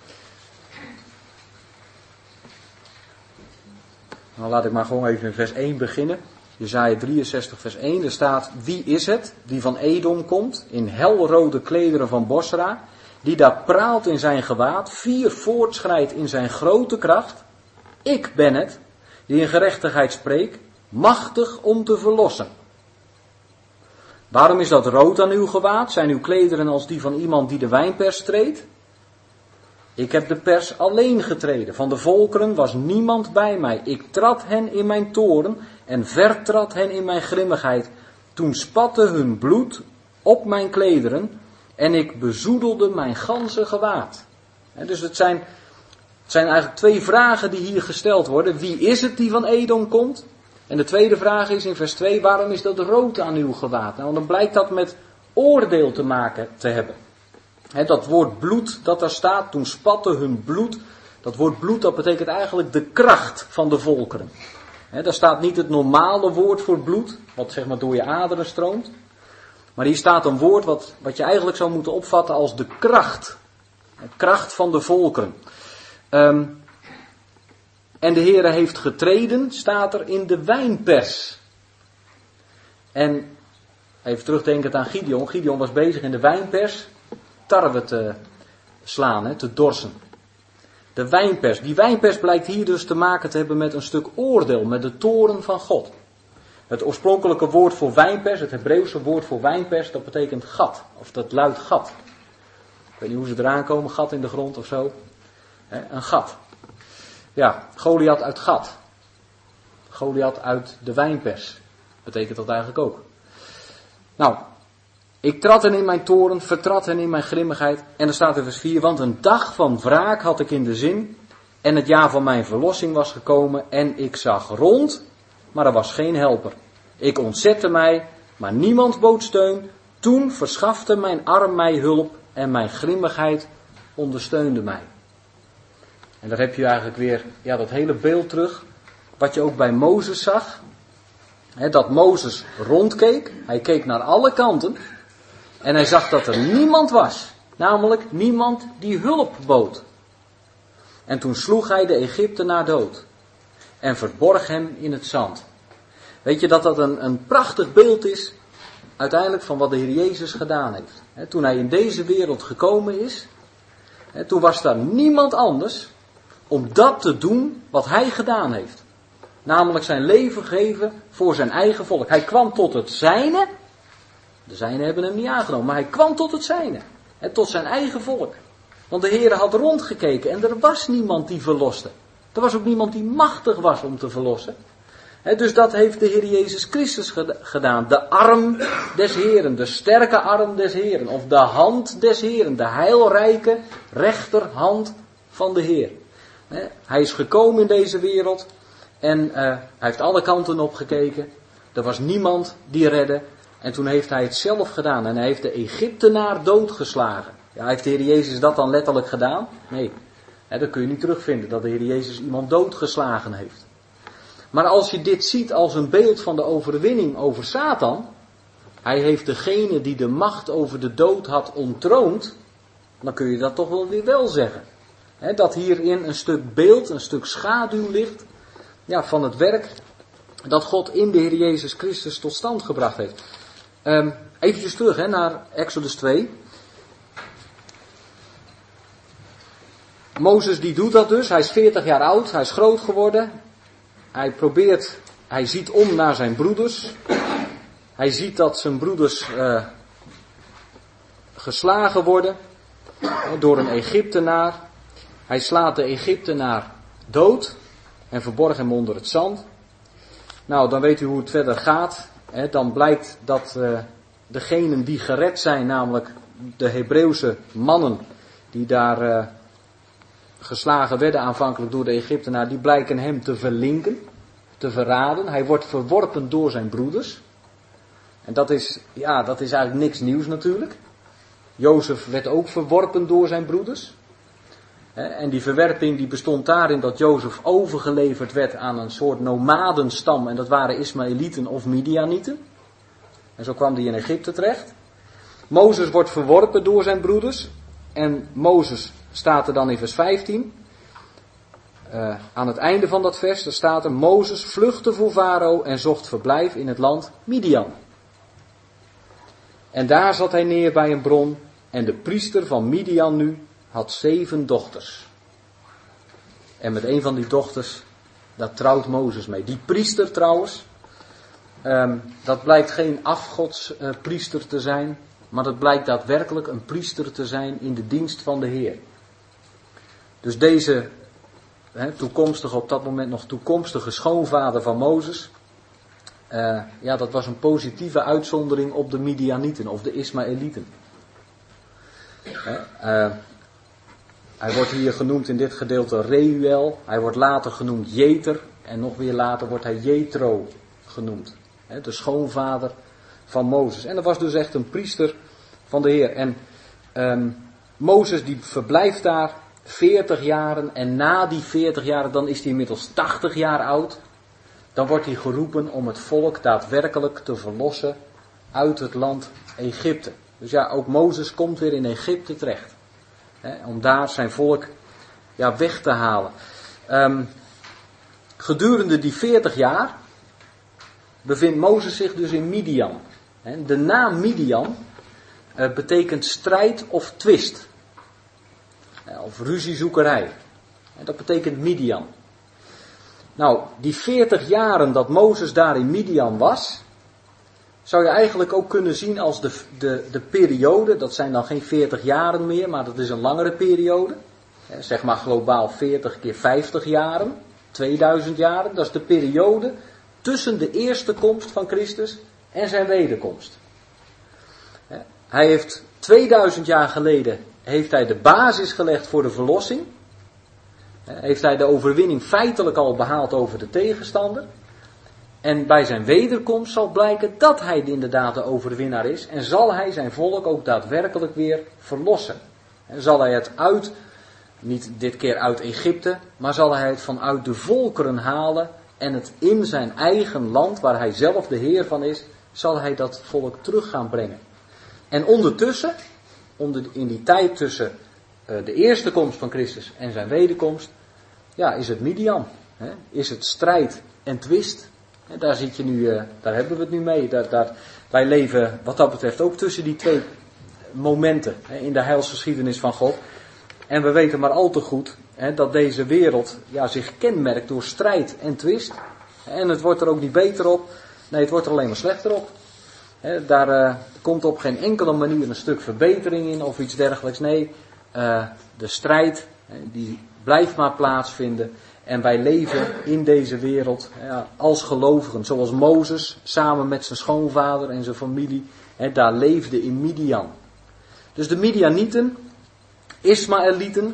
Nou, laat ik maar gewoon even in vers 1 beginnen. Jesaja 63 vers 1. Er staat: wie is het die van Edom komt, in helrode klederen van Bosra, die daar praalt in zijn gewaad, fier voortschrijdt in zijn grote kracht? Ik ben het, die in gerechtigheid spreekt, machtig om te verlossen. Waarom is dat rood aan uw gewaad? Zijn uw klederen als die van iemand die de wijnpers treedt? Ik heb de pers alleen getreden. Van de volkeren was niemand bij mij. Ik trad hen in mijn toorn en vertrad hen in mijn grimmigheid. Toen spatte hun bloed op mijn klederen en ik bezoedelde mijn ganse gewaad. Dus het zijn eigenlijk twee vragen die hier gesteld worden. Wie is het die van Edom komt? En de tweede vraag is in vers 2, waarom is dat rood aan uw gewaad? Nou, dan blijkt dat met oordeel te maken te hebben. Dat woord bloed dat daar staat, toen spatte hun bloed. Dat woord bloed, dat betekent eigenlijk de kracht van de volkeren. Daar staat niet het normale woord voor bloed, wat zeg maar door je aderen stroomt. Maar hier staat een woord wat je eigenlijk zou moeten opvatten als de kracht. De kracht van de volkeren. En de Heere heeft getreden, staat er in de wijnpers. En even terugdenkend aan Gideon. Gideon was bezig in de wijnpers tarwe te slaan, te dorsen. De wijnpers. Die wijnpers blijkt hier dus te maken te hebben met een stuk oordeel, met de toorn van God. Het oorspronkelijke woord voor wijnpers, het Hebreeuwse woord voor wijnpers, dat betekent gat. Of dat luidt gat. Ik weet niet hoe ze eraan komen, gat in de grond of zo. Een gat. Ja, Goliath uit gat. Goliath uit de wijnpers. Betekent dat eigenlijk ook. Nou, ik trad hen in mijn toorn, vertrad hen in mijn grimmigheid. En er staat in vers 4, want een dag van wraak had ik in de zin. En het jaar van mijn verlossing was gekomen. En ik zag rond, maar er was geen helper. Ik ontzette mij, maar niemand bood steun. Toen verschafte mijn arm mij hulp en mijn grimmigheid ondersteunde mij. En daar heb je eigenlijk weer dat hele beeld terug. Wat je ook bij Mozes zag. Dat Mozes rondkeek. Hij keek naar alle kanten. En hij zag dat er niemand was. Namelijk niemand die hulp bood. En toen sloeg hij de Egyptenaar dood. En verborg hem in het zand. Weet je dat dat een prachtig beeld is. Uiteindelijk van wat de Heer Jezus gedaan heeft. Toen hij in deze wereld gekomen is. Toen was daar niemand anders. Om dat te doen wat hij gedaan heeft. Namelijk zijn leven geven voor zijn eigen volk. Hij kwam tot het zijne. De zijnen hebben hem niet aangenomen. Maar hij kwam tot het zijne. Tot zijn eigen volk. Want de Heer had rondgekeken. En er was niemand die verloste. Er was ook niemand die machtig was om te verlossen. Dus dat heeft de Heer Jezus Christus gedaan. De arm des Heeren. De sterke arm des Heeren. Of de hand des Heeren. De heilrijke rechterhand van de Heer. Hij is gekomen in deze wereld. En hij heeft alle kanten op gekeken. Er was niemand die redde. En toen heeft hij het zelf gedaan. En hij heeft de Egyptenaar doodgeslagen. Ja, heeft de Heer Jezus dat dan letterlijk gedaan? Nee. Dat kun je niet terugvinden. Dat de Heer Jezus iemand doodgeslagen heeft. Maar als je dit ziet als een beeld van de overwinning over Satan. Hij heeft degene die de macht over de dood had ontroond. Dan kun je dat toch wel weer wel zeggen. Dat hierin een stuk beeld, een stuk schaduw ligt. Ja, van het werk dat God in de Heer Jezus Christus tot stand gebracht heeft. Even terug naar Exodus 2. Mozes die doet dat dus. Hij is 40 jaar oud. Hij is groot geworden. Hij ziet om naar zijn broeders. Hij ziet dat zijn broeders geslagen worden door een Egyptenaar. Hij slaat de Egyptenaar dood en verborg hem onder het zand. Nou, dan weet u hoe het verder gaat. Dan blijkt dat degenen die gered zijn, namelijk de Hebreeuwse mannen die daar geslagen werden aanvankelijk door de Egyptenaar, die blijken hem te verlinken, te verraden. Hij wordt verworpen door zijn broeders. En dat is eigenlijk niks nieuws natuurlijk. Jozef werd ook verworpen door zijn broeders. En die verwerping die bestond daarin dat Jozef overgeleverd werd aan een soort nomadenstam. En dat waren Ismaëlieten of Midianieten. En zo kwam hij in Egypte terecht. Mozes wordt verworpen door zijn broeders. En Mozes staat er dan in vers 15. Aan het einde van dat vers, daar staat er: Mozes vluchtte voor Farao en zocht verblijf in het land Midian. En daar zat hij neer bij een bron. En de priester van Midian nu had 7 dochters. En met een van die dochters, daar trouwt Mozes mee. Die priester trouwens, dat blijkt geen afgodspriester te zijn, maar dat blijkt daadwerkelijk een priester te zijn in de dienst van de Heer. Dus deze toekomstige, op dat moment nog toekomstige schoonvader van Mozes, dat was een positieve uitzondering op de Midianieten of de Ismaëlieten. Hij wordt hier genoemd in dit gedeelte Reuel. Hij wordt later genoemd Jeter. En nog weer later wordt hij Jethro genoemd. De schoonvader van Mozes. En dat was dus echt een priester van de Heer. En Mozes die verblijft daar 40 jaren. En na die 40 jaren dan is hij inmiddels 80 jaar oud. Dan wordt hij geroepen om het volk daadwerkelijk te verlossen uit het land Egypte. Dus ja, ook Mozes komt weer in Egypte terecht. Om daar zijn volk weg te halen. Gedurende die 40 jaar bevindt Mozes zich dus in Midian. De naam Midian betekent strijd of twist. Of ruziezoekerij. Dat betekent Midian. Nou, die 40 jaren dat Mozes daar in Midian was, zou je eigenlijk ook kunnen zien als de periode. Dat zijn dan geen 40 jaren meer, maar dat is een langere periode. Zeg maar globaal 40 keer 50 jaren. 2000 jaren. Dat is de periode tussen de eerste komst van Christus en zijn wederkomst. Hij heeft 2000 jaar geleden de basis gelegd voor de verlossing. Heeft hij de overwinning feitelijk al behaald over de tegenstander. En bij zijn wederkomst zal blijken dat hij inderdaad de overwinnaar is. En zal hij zijn volk ook daadwerkelijk weer verlossen. En zal hij het niet dit keer uit Egypte, maar zal hij het vanuit de volkeren halen. En het in zijn eigen land, waar hij zelf de Heer van is, zal hij dat volk terug gaan brengen. En ondertussen, in die tijd tussen de eerste komst van Christus en zijn wederkomst, ja, is het Midian. Is het strijd en twist. Daar zit je nu, daar hebben we het nu mee. Wij leven wat dat betreft ook tussen die twee momenten in de heilsgeschiedenis van God. En we weten maar al te goed dat deze wereld zich kenmerkt door strijd en twist. En het wordt er ook niet beter op. Nee, het wordt er alleen maar slechter op. Daar komt op geen enkele manier een stuk verbetering in of iets dergelijks. Nee, de strijd die blijft maar plaatsvinden. En wij leven in deze wereld als gelovigen. Zoals Mozes samen met zijn schoonvader en zijn familie daar leefde in Midian. Dus de Midianieten, Ismaëlieten,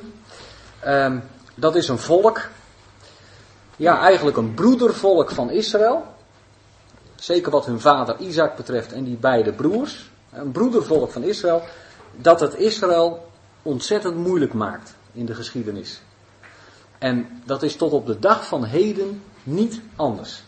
dat is een volk. Ja, eigenlijk een broedervolk van Israël. Zeker wat hun vader Isaac betreft en die beide broers. Een broedervolk van Israël. Dat het Israël ontzettend moeilijk maakt in de geschiedenis. En dat is tot op de dag van heden niet anders.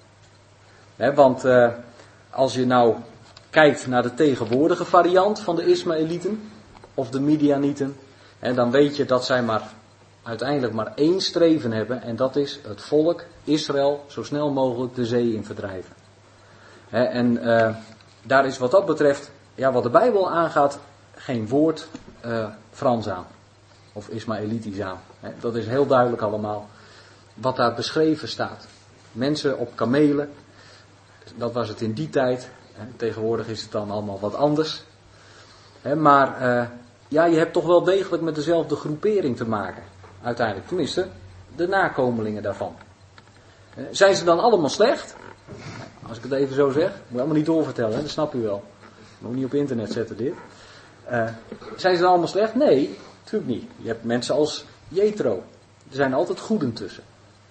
Want als je nou kijkt naar de tegenwoordige variant van de Ismaëlieten of de Midianieten, dan weet je dat zij uiteindelijk maar één streven hebben. En dat is het volk Israël zo snel mogelijk de zee in verdrijven. En daar is wat dat betreft, wat de Bijbel aangaat, geen woord Frans aan. Of Ismaëlitisch aan. Dat is heel duidelijk allemaal wat daar beschreven staat. Mensen op kamelen, dat was het in die tijd. Tegenwoordig is het dan allemaal wat anders. Maar je hebt toch wel degelijk met dezelfde groepering te maken. Uiteindelijk, tenminste, de nakomelingen daarvan. Zijn ze dan allemaal slecht? Als ik het even zo zeg, moet je allemaal niet doorvertellen, dat snap u wel. Moet niet op internet zetten dit. Zijn ze dan allemaal slecht? Nee, natuurlijk niet. Je hebt mensen als Jethro. Er zijn altijd goeden tussen.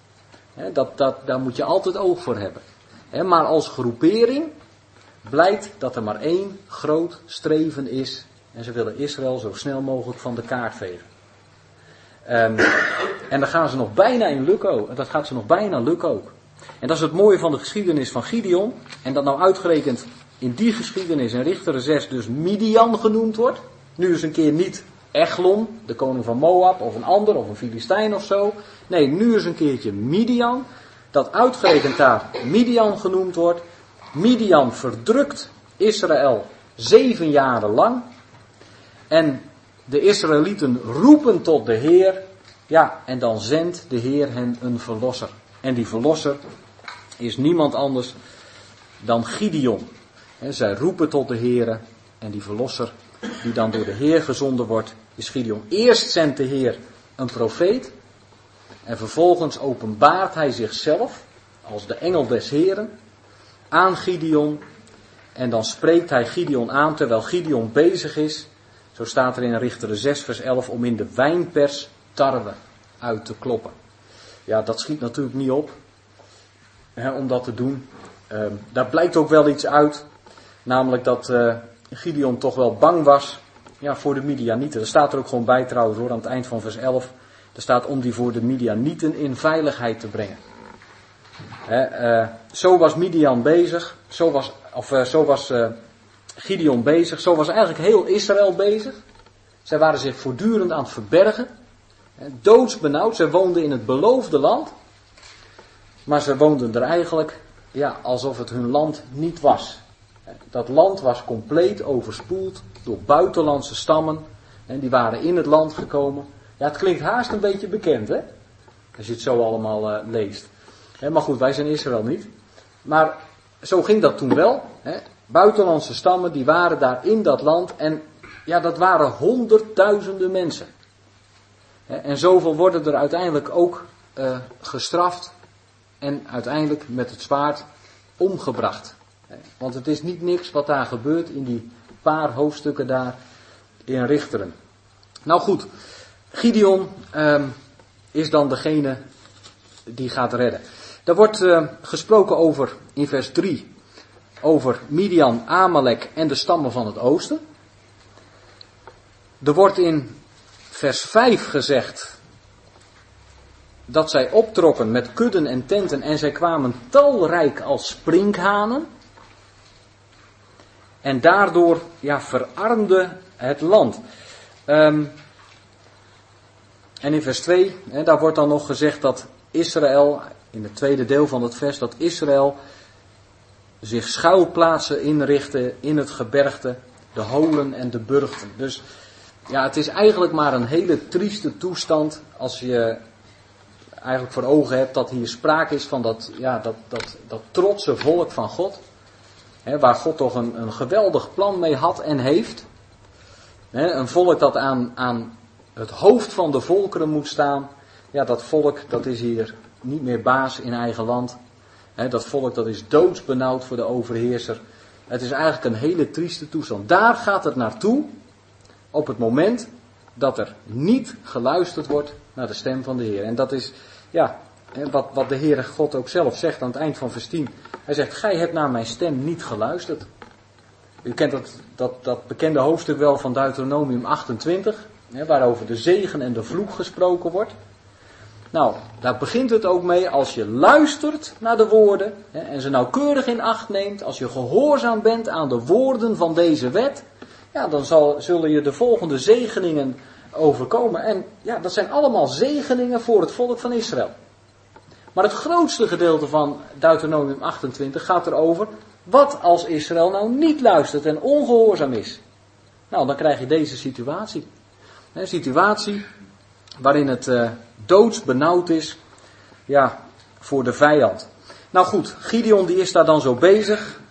Daar moet je altijd oog voor hebben. Maar als groepering blijkt dat er maar één groot streven is. En ze willen Israël zo snel mogelijk van de kaart vegen. En dan gaan ze nog bijna in lukken. Dat gaat ze nog bijna lukken ook. En dat is het mooie van de geschiedenis van Gideon. En dat nou uitgerekend in die geschiedenis in Richteren 6 dus Midian genoemd wordt. Nu is een keer niet Eglon, de koning van Moab, of een ander, of een Filistijn of zo. Nee, nu is een keertje Midian. Dat uitgerekend daar Midian genoemd wordt. Midian verdrukt Israël 7 jaren lang. En de Israëlieten roepen tot de Heer. Ja, en dan zendt de Heer hen een verlosser. En die verlosser is niemand anders dan Gideon. Zij roepen tot de Heer. En die verlosser die dan door de Heer gezonden wordt, is Gideon. Eerst zendt de Heer een profeet. En vervolgens openbaart hij zichzelf als de engel des Heren aan Gideon. En dan spreekt hij Gideon aan terwijl Gideon bezig is. Zo staat er in Richteren 6 vers 11 om in de wijnpers tarwe uit te kloppen. Ja, dat schiet natuurlijk niet op om dat te doen. Daar blijkt ook wel iets uit. Namelijk dat Gideon toch wel bang was voor de Midianieten. Dat staat er ook gewoon bij trouwens hoor, aan het eind van vers 11. Er staat om die voor de Midianieten in veiligheid te brengen. Zo was Midian bezig. Zo was Gideon bezig. Zo was eigenlijk heel Israël bezig. Zij waren zich voortdurend aan het verbergen. Doodsbenauwd. Zij woonden in het beloofde land. Maar ze woonden er eigenlijk alsof het hun land niet was. Dat land was compleet overspoeld door buitenlandse stammen. En die waren in het land gekomen. Ja, het klinkt haast een beetje bekend, hè? Als je het zo allemaal leest. Maar goed, wij zijn Israël niet. Maar zo ging dat toen wel. Buitenlandse stammen, die waren daar in dat land. En ja, dat waren honderdduizenden mensen. En zoveel worden er uiteindelijk ook gestraft. En uiteindelijk met het zwaard omgebracht. Want het is niet niks wat daar gebeurt in die paar hoofdstukken daar in Richteren. Nou goed, Gideon is dan degene die gaat redden. Daar wordt gesproken over, in vers 3, over Midian, Amalek en de stammen van het oosten. Er wordt in vers 5 gezegd dat zij optrokken met kudden en tenten en zij kwamen talrijk als sprinkhanen. En daardoor verarmde het land. En in vers 2, daar wordt dan nog gezegd dat Israël, in het tweede deel van het vers, dat Israël zich schuilplaatsen inrichtte in het gebergte, de holen en de burchten. Dus ja, het is eigenlijk maar een hele trieste toestand als je eigenlijk voor ogen hebt dat hier sprake is van dat trotse volk van God. Waar God toch een geweldig plan mee had en heeft. Een volk dat aan het hoofd van de volkeren moet staan. Ja, dat volk dat is hier niet meer baas in eigen land. Dat volk dat is doodsbenauwd voor de overheerser. Het is eigenlijk een hele trieste toestand. Daar gaat het naartoe op het moment dat er niet geluisterd wordt naar de stem van de Heer. En dat is wat de Heere God ook zelf zegt aan het eind van vers 10. Hij zegt, gij hebt naar mijn stem niet geluisterd. U kent dat bekende hoofdstuk wel van Deuteronomium 28, waarover de zegen en de vloek gesproken wordt. Nou, daar begint het ook mee, als je luistert naar de woorden en ze nauwkeurig in acht neemt, als je gehoorzaam bent aan de woorden van deze wet, ja, dan zullen je de volgende zegeningen overkomen. En ja, dat zijn allemaal zegeningen voor het volk van Israël. Maar het grootste gedeelte van Deuteronomium 28 gaat erover, wat als Israël nou niet luistert en ongehoorzaam is? Nou, dan krijg je deze situatie. Een situatie waarin het doodsbenauwd is, voor de vijand. Nou goed, Gideon die is daar dan zo bezig.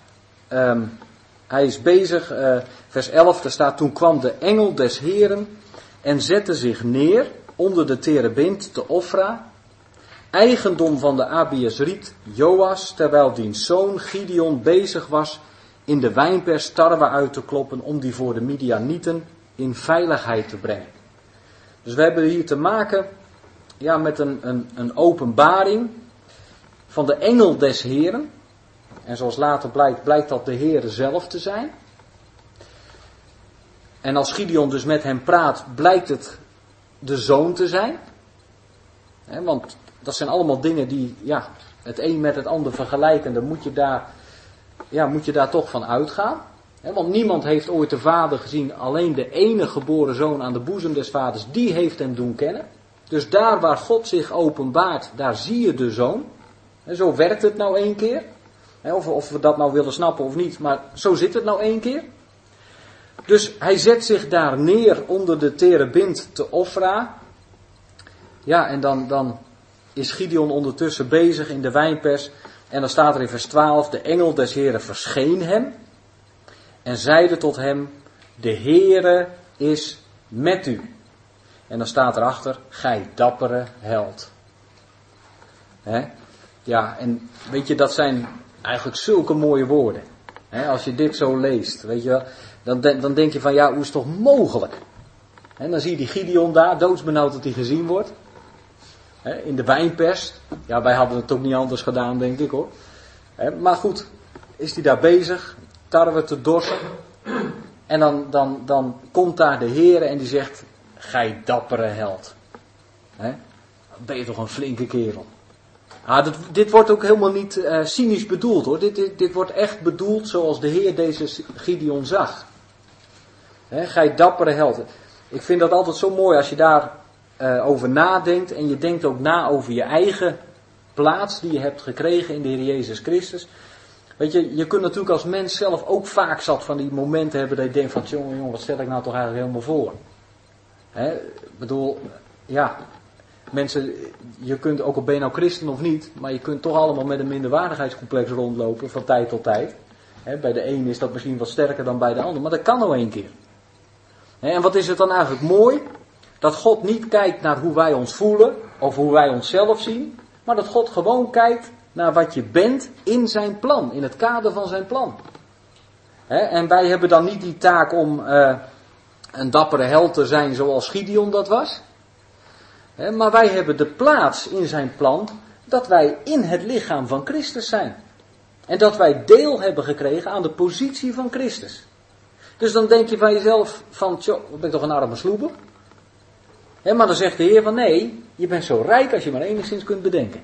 Hij is bezig, vers 11, daar staat, toen kwam de engel des Heren en zette zich neer onder de terebint te Ofra, eigendom van de Abiezriet Joas, terwijl diens zoon Gideon bezig was in de wijnpers tarwe uit te kloppen om die voor de Midianieten in veiligheid te brengen. Dus we hebben hier te maken met een openbaring van de engel des Heren. En zoals later blijkt dat de Heere zelf te zijn. En als Gideon dus met hem praat, blijkt het de zoon te zijn. Want dat zijn allemaal dingen die het een met het ander vergelijken. Dan moet je daar toch van uitgaan. Want niemand heeft ooit de vader gezien. Alleen de enige geboren zoon aan de boezem des vaders, die heeft hem doen kennen. Dus daar waar God zich openbaart, daar zie je de zoon. En zo werkt het nou één keer. Of we dat nou willen snappen of niet, maar zo zit het nou één keer. Dus hij zet zich daar neer onder de terebint te Ofra. Ja, en dan is Gideon ondertussen bezig in de wijnpers. En dan staat er in vers 12, de engel des Heren verscheen hem. En zeide tot hem, de Heere is met u. En dan staat erachter, gij dappere held. Ja, en weet je, dat zijn eigenlijk zulke mooie woorden. Als je dit zo leest, weet je wel, dan denk je van, ja, hoe is het toch mogelijk? En dan zie je die Gideon daar, doodsbenauwd dat hij gezien wordt. In de wijnpers. Ja, wij hadden het ook niet anders gedaan, denk ik hoor. Maar goed, is hij daar bezig, tarwe te dorsen. En dan komt daar de Heere en die zegt, gij dappere held. Ben je toch een flinke kerel. Dit wordt ook helemaal niet cynisch bedoeld hoor. Dit wordt echt bedoeld zoals de Heer deze Gideon zag. Gij dappere held. Ik vind dat altijd zo mooi als je daar over nadenkt. En je denkt ook na over je eigen plaats die je hebt gekregen in de Heer Jezus Christus. Weet je kunt natuurlijk als mens zelf ook vaak zat van die momenten hebben dat je denkt van jongen, wat stel ik nou toch eigenlijk helemaal voor. Ik bedoel, ja, mensen, je kunt, ook al ben je nou christen of niet, maar je kunt toch allemaal met een minderwaardigheidscomplex rondlopen van tijd tot tijd. Bij de een is dat misschien wat sterker dan bij de ander, maar dat kan nou één keer. En wat is het dan eigenlijk mooi? Dat God niet kijkt naar hoe wij ons voelen of hoe wij onszelf zien, maar dat God gewoon kijkt naar wat je bent in zijn plan, in het kader van zijn plan. En wij hebben dan niet die taak om een dappere held te zijn zoals Gideon dat was. Maar wij hebben de plaats in zijn plan dat wij in het lichaam van Christus zijn. En dat wij deel hebben gekregen aan de positie van Christus. Dus dan denk je van jezelf van, tjoh, ben ik toch een arme sloeber? Maar dan zegt de Heer van, nee, je bent zo rijk als je maar enigszins kunt bedenken.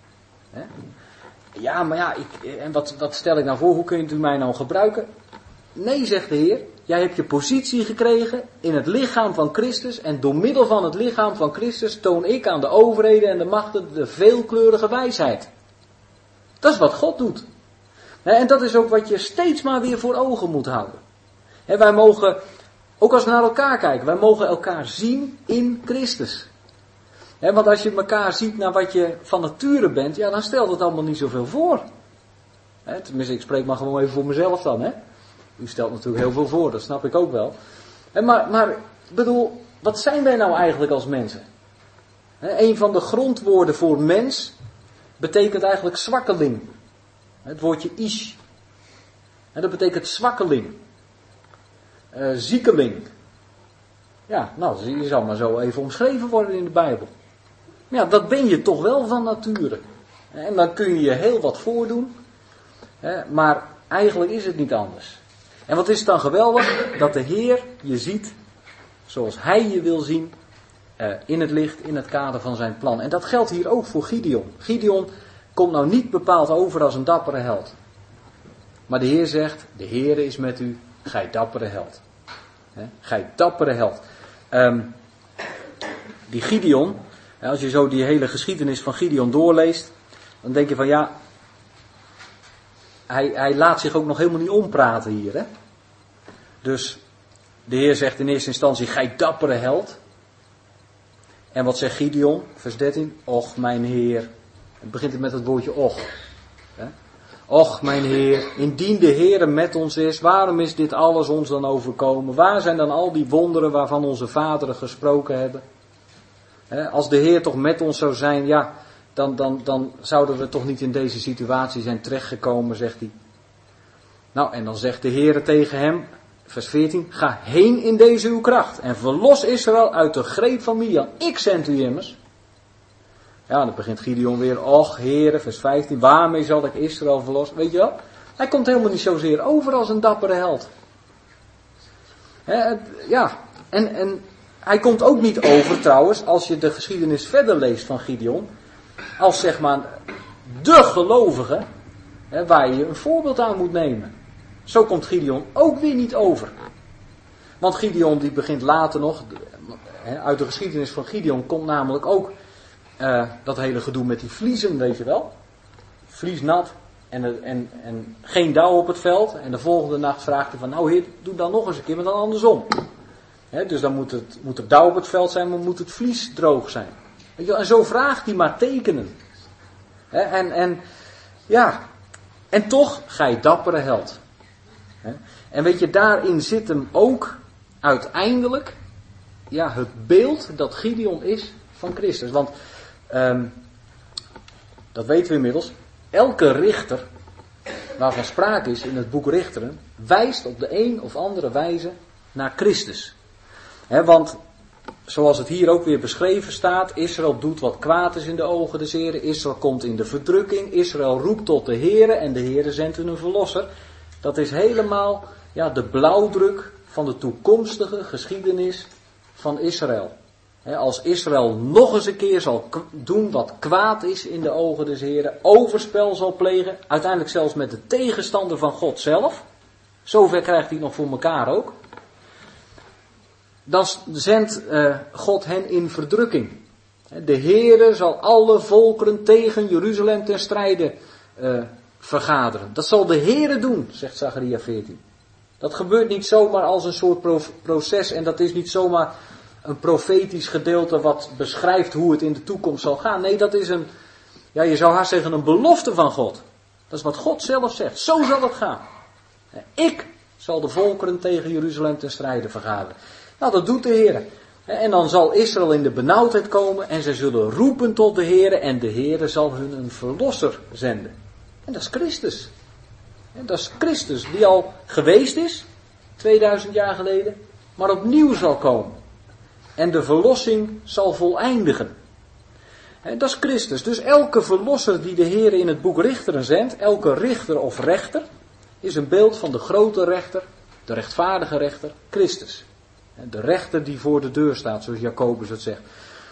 Ja, maar ja, en wat stel ik nou voor, hoe kunt u mij nou gebruiken? Nee, zegt de Heer, jij hebt je positie gekregen in het lichaam van Christus en door middel van het lichaam van Christus toon ik aan de overheden en de machten de veelkleurige wijsheid. Dat is wat God doet. En dat is ook wat je steeds maar weer voor ogen moet houden. Wij mogen, ook als we naar elkaar kijken, wij mogen elkaar zien in Christus. Want als je elkaar ziet naar wat je van nature bent, ja, dan stelt het allemaal niet zoveel voor. Tenminste, ik spreek maar gewoon even voor mezelf dan. U stelt natuurlijk heel veel voor, dat snap ik ook wel. Maar bedoel, wat zijn wij nou eigenlijk als mensen? Een van de grondwoorden voor mens betekent eigenlijk zwakkeling. Het woordje ish. Dat betekent zwakkeling. Ziekeling. Ja, nou, je zou maar zo even omschreven worden in de Bijbel. Ja, dat ben je toch wel van nature. En dan kun je je heel wat voordoen. Maar eigenlijk is het niet anders. En wat is het dan geweldig? Dat de Heer je ziet zoals Hij je wil zien. In het licht, in het kader van zijn plan. En dat geldt hier ook voor Gideon. Gideon komt nou niet bepaald over als een dappere held. Maar de Heer zegt, de Heer is met u, gij dappere held. Gij dappere held. Die Gideon, als je zo die hele geschiedenis van Gideon doorleest, dan denk je van ja, hij laat zich ook nog helemaal niet ompraten hier. Dus de Heer zegt in eerste instantie, gij dappere held. En wat zegt Gideon? Vers 13, och mijn Heer. Het begint met het woordje och. Och mijn Heer, indien de Heer met ons is, waarom is dit alles ons dan overkomen? Waar zijn dan al die wonderen waarvan onze vaderen gesproken hebben? Als de Heer toch met ons zou zijn, ja, dan zouden we toch niet in deze situatie zijn terechtgekomen, zegt hij. Nou, en dan zegt de Heer tegen hem, vers 14, ga heen in deze uw kracht en verlos Israël uit de greep van Midian. Ik zend u immers. Ja, dan begint Gideon weer, och Heere, vers 15, waarmee zal ik Israël verlossen? Weet je wel? Hij komt helemaal niet zozeer over als een dappere held. Ja, en hij komt ook niet over trouwens, als je de geschiedenis verder leest van Gideon, als zeg maar de gelovige, waar je een voorbeeld aan moet nemen. Zo komt Gideon ook weer niet over. Want Gideon die begint later nog, uit de geschiedenis van Gideon komt namelijk ook dat hele gedoe met die vliezen, weet je wel. Vliesnat en geen dauw op het veld. En de volgende nacht vraagt hij van, nou Heer, doe dan nog eens een keer, maar dan andersom. Dus dan moet er dauw op het veld zijn, maar moet het vlies droog zijn. Weet je wel? En zo vraagt hij maar tekenen. En toch, gij dappere held. En weet je, daarin zit hem ook uiteindelijk het beeld dat Gideon is van Christus. Want dat weten we inmiddels. Elke richter waarvan sprake is in het boek Richteren wijst op de een of andere wijze naar Christus. Want zoals het hier ook weer beschreven staat, Israël doet wat kwaad is in de ogen des Heren. Israël komt in de verdrukking. Israël roept tot de Heren en de Heren zendt hun een verlosser. Dat is helemaal de blauwdruk van de toekomstige geschiedenis van Israël. Als Israël nog eens een keer zal doen wat kwaad is in de ogen des Heren, overspel zal plegen, uiteindelijk zelfs met de tegenstander van God zelf, zover krijgt hij het nog voor elkaar ook, dan zendt God hen in verdrukking. De Heere zal alle volkeren tegen Jeruzalem ten strijde vergaderen. Dat zal de Heere doen, zegt Zacharia 14. Dat gebeurt niet zomaar als een soort proces en dat is niet zomaar een profetisch gedeelte wat beschrijft hoe het in de toekomst zal gaan. Nee, dat is je zou haast zeggen een belofte van God. Dat is wat God zelf zegt. Zo zal het gaan. Ik zal de volkeren tegen Jeruzalem ten strijde vergaderen. Nou, dat doet de Heer. En dan zal Israël in de benauwdheid komen en zij zullen roepen tot de Heer en de Heer zal hun een verlosser zenden. En dat is Christus. En dat is Christus die al geweest is, 2000 jaar geleden, maar opnieuw zal komen. En de verlossing zal voleindigen. En dat is Christus. Dus elke verlosser die de Heer in het boek Richteren zendt, elke richter of rechter, is een beeld van de grote rechter, de rechtvaardige rechter, Christus. De rechter die voor de deur staat, zoals Jacobus het zegt.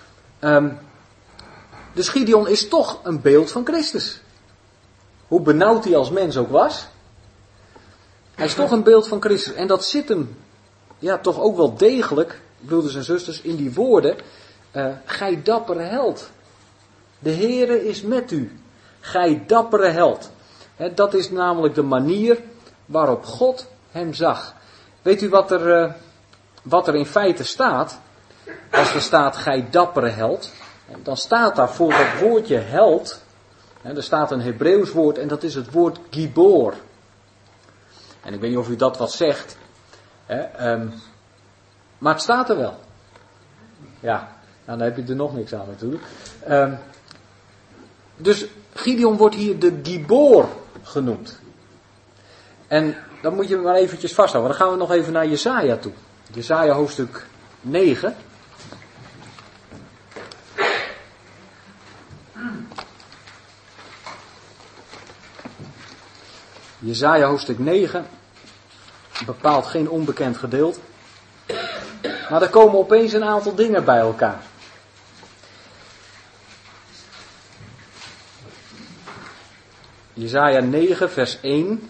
Dus Gideon is toch een beeld van Christus. Hoe benauwd hij als mens ook was. Hij is toch een beeld van Christus. En dat zit hem, toch ook wel degelijk, broeders en zusters, in die woorden. Gij dappere held. De Heere is met u. Gij dappere held. Dat is namelijk de manier waarop God hem zag. Weet u wat er in feite staat? Als er staat gij dappere held, dan staat daar voor dat woordje held, er staat een Hebreeuws woord en dat is het woord gibor. En ik weet niet of u dat wat zegt, maar het staat er wel. Ja, nou, dan heb je er nog niks aan natuurlijk. Dus Gideon wordt hier de gibor genoemd. En dan moet je maar eventjes vasthouden. Dan gaan we nog even naar Jesaja toe. Jesaja hoofdstuk 9. Jesaja hoofdstuk 9 bepaalt geen onbekend gedeelte. Maar er komen opeens een aantal dingen bij elkaar. Jesaja 9 vers 1.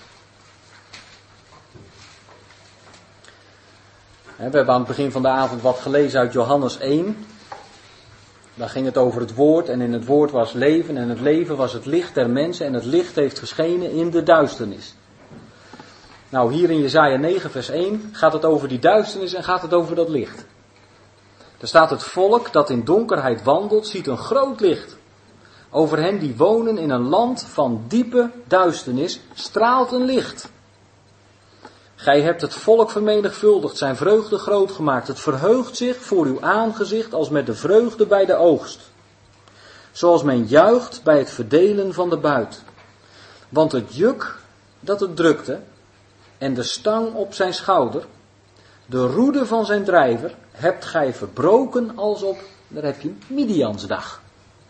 We hebben aan het begin van de avond wat gelezen uit Johannes 1. Daar ging het over het woord en in het woord was leven en het leven was het licht der mensen en het licht heeft geschenen in de duisternis. Nou, hier in Jesaja 9 vers 1 gaat het over die duisternis en gaat het over dat licht. Er staat het volk dat in donkerheid wandelt ziet een groot licht. Over hen die wonen in een land van diepe duisternis straalt een licht. Gij hebt het volk vermenigvuldigd, zijn vreugde groot gemaakt. Het verheugt zich voor uw aangezicht als met de vreugde bij de oogst. Zoals men juicht bij het verdelen van de buit. Want het juk dat het drukte en de stang op zijn schouder, de roede van zijn drijver, hebt gij verbroken als op, daar heb je Midiansdag.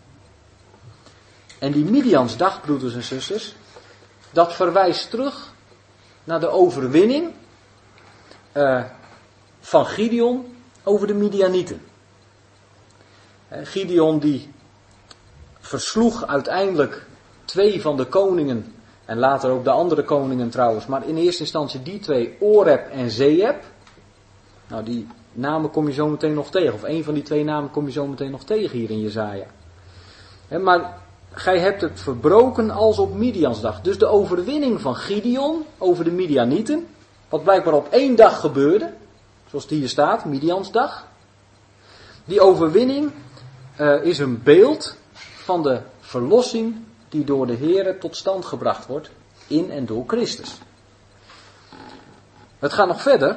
En die Midiansdag, broeders en zusters, dat verwijst terug naar de overwinning van Gideon over de Midianieten. Gideon die versloeg uiteindelijk 2 van de koningen en later ook de andere koningen trouwens, maar in eerste instantie die 2, Oreb en Zeeb. Nou, die namen kom je zo meteen nog tegen, of 1 van die 2 namen kom je zo meteen nog tegen hier in Jesaja. Maar gij hebt het verbroken als op Midiansdag. Dus de overwinning van Gideon over de Midianieten, wat blijkbaar op 1 dag gebeurde, zoals het hier staat, Midiansdag. Die overwinning is een beeld van de verlossing die door de Heere tot stand gebracht wordt in en door Christus. Het gaat nog verder.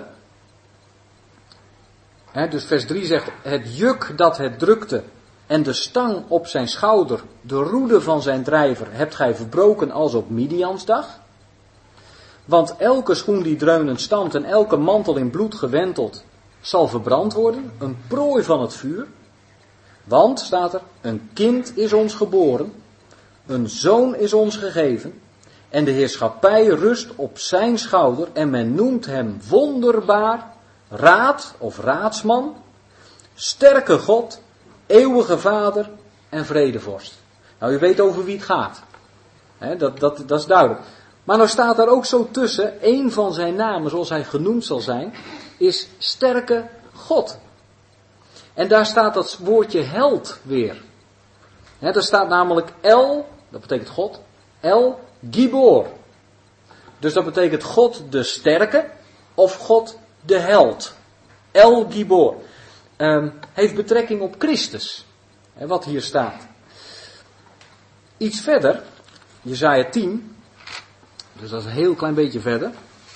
Dus vers 3 zegt, het juk dat het drukte en de stang op zijn schouder, de roede van zijn drijver, hebt gij verbroken als op Midiansdag. Want elke schoen die dreunend stampt en elke mantel in bloed gewenteld zal verbrand worden, een prooi van het vuur. Want, staat er, een kind is ons geboren, een zoon is ons gegeven, en de heerschappij rust op zijn schouder, en men noemt hem wonderbaar, raad of raadsman, sterke God, eeuwige Vader en vredevorst. Nou, u weet over wie het gaat. Dat is duidelijk. Maar nou staat daar ook zo tussen, één van zijn namen, zoals hij genoemd zal zijn, is sterke God. En daar staat dat woordje held weer. Er staat namelijk El, dat betekent God, El Gibor. Dus dat betekent God de sterke of God de held. El Gibor. heeft betrekking op Christus. En wat hier staat. Iets verder, Jesaja 10, dus dat is een heel klein beetje verder.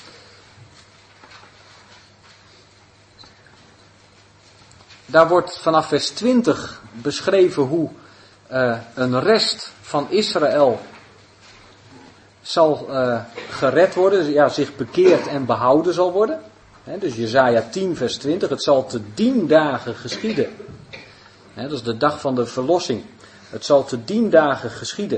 Daar wordt vanaf vers 20 beschreven hoe een rest van Israël zal gered worden, ja, zich bekeerd en behouden zal worden. Dus Jesaja 10 vers 20, het zal te 10 dagen geschieden. Dat is de dag van de verlossing. Het zal te 10 dagen geschieden.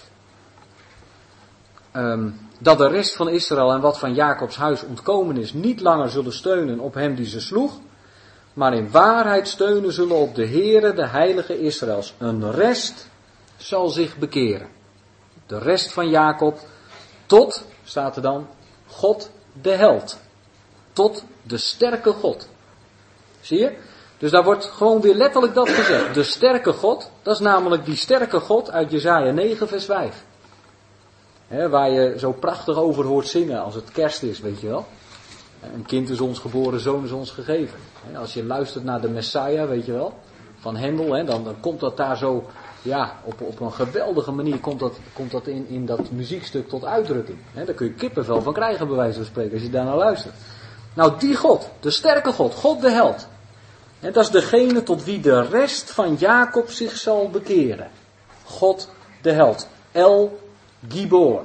Dat de rest van Israël en wat van Jacobs huis ontkomen is, niet langer zullen steunen op hem die ze sloeg, maar in waarheid steunen zullen op de Heere, de heilige Israëls. Een rest zal zich bekeren. De rest van Jacob tot, staat er dan, God de held. Tot de sterke God. Zie je? Dus daar wordt gewoon weer letterlijk dat gezegd. De sterke God, dat is namelijk die sterke God uit Jesaja 9 vers 5. Waar je zo prachtig over hoort zingen als het kerst is, weet je wel. Een kind is ons geboren, zoon is ons gegeven. Als je luistert naar de Messiah, weet je wel, van Hendel, dan komt dat daar zo, ja, op een geweldige manier komt dat in dat muziekstuk tot uitdrukking. Daar kun je kippenvel van krijgen, bij wijze van spreken, als je daar naar luistert. Nou, die God, de sterke God, God de held. Dat is degene tot wie de rest van Jacob zich zal bekeren. God de held. El Gibor.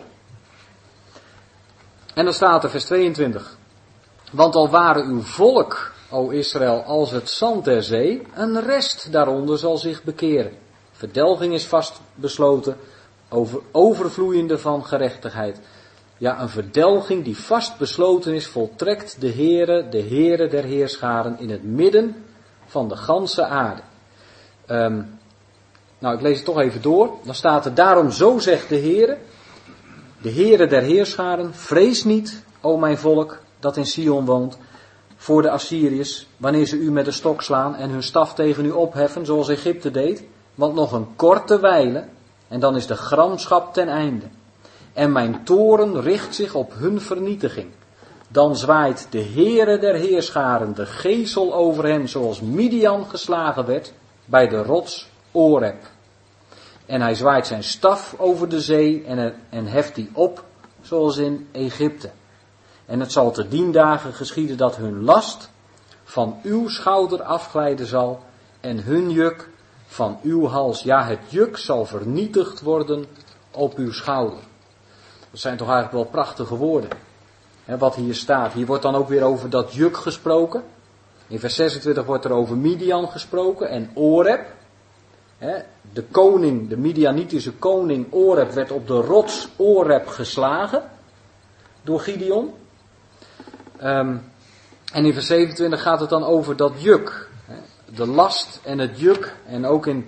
En dan staat er vers 22. Want al waren uw volk, o Israël, als het zand der zee, een rest daaronder zal zich bekeren. Verdelging is vast besloten, overvloeiende van gerechtigheid. Ja, een verdelging die vast besloten is, voltrekt de Heere der heerscharen in het midden van de ganse aarde. Nou, ik lees het toch even door. Dan staat er, daarom zo zegt de Heere der heerscharen, vrees niet, o mijn volk, dat in Sion woont, voor de Assyriërs, wanneer ze u met de stok slaan en hun staf tegen u opheffen, zoals Egypte deed. Want nog een korte wijle, en dan is de gramschap ten einde. En mijn toorn richt zich op hun vernietiging. Dan zwaait de Heere der heerscharen de geesel over hen, zoals Midian geslagen werd bij de rots Oreb. En hij zwaait zijn staf over de zee en heft die op, zoals in Egypte. En het zal te 10 dagen geschieden dat hun last van uw schouder afglijden zal en hun juk van uw hals. Ja, het juk zal vernietigd worden op uw schouder. Dat zijn toch eigenlijk wel prachtige woorden. Wat hier staat. Hier wordt dan ook weer over dat juk gesproken. In vers 26 wordt er over Midian gesproken en Oreb. De koning, de Midianitische koning Oreb werd op de rots Oreb geslagen door Gideon. En in vers 27 gaat het dan over dat juk. De last en het juk. En ook in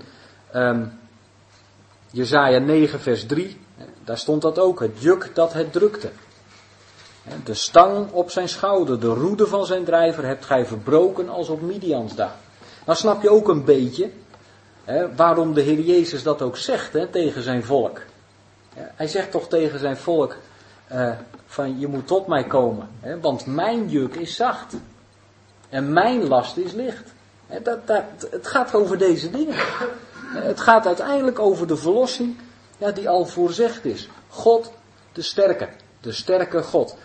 Jesaja 9 vers 3. Daar stond dat ook. Het juk dat het drukte. De stang op zijn schouder. De roede van zijn drijver hebt gij verbroken als op Midians dag. Nou snap je ook een beetje waarom de Heer Jezus dat ook zegt tegen zijn volk. Hij zegt toch tegen zijn volk van je moet tot mij komen. Want mijn juk is zacht. En mijn last is licht. Het gaat over deze dingen. Het gaat uiteindelijk over de verlossing die al voorzegd is. God de sterke God.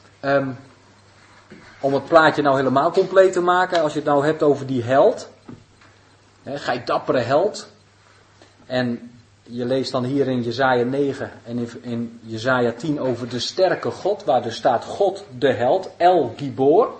Om het plaatje nou helemaal compleet te maken, als je het nou hebt over die held. Gij dappere held. En je leest dan hier in Jesaja 9 en in Jesaja 10 over de sterke God, waar dus staat God de held, El Gibor.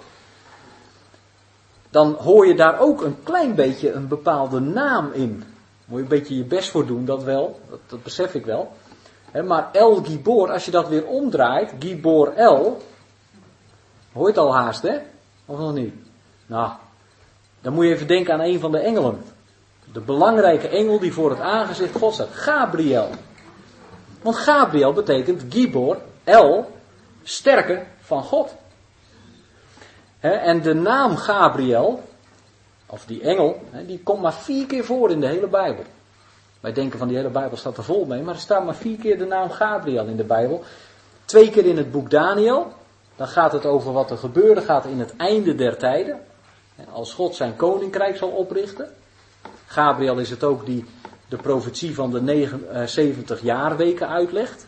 Dan hoor je daar ook een klein beetje een bepaalde naam in. Moet je een beetje je best voor doen, dat wel, dat besef ik wel. Maar El Gibor, als je dat weer omdraait, Gibor El, hoor je het al haast, hè? Of nog niet? Nou, dan moet je even denken aan een van de engelen. De belangrijke engel die voor het aangezicht God staat. Gabriel. Want Gabriel betekent Gibor, El, sterke van God. En de naam Gabriel, of die engel, die komt maar 4 keer voor in de hele Bijbel. Wij denken van die hele Bijbel staat er vol mee, maar er staat maar 4 keer de naam Gabriel in de Bijbel. 2 keer in het boek Daniel. Dan gaat het over wat er gebeuren gaat in het einde der tijden. Als God zijn koninkrijk zal oprichten. Gabriel is het ook die de profetie van de 70 jaarweken uitlegt.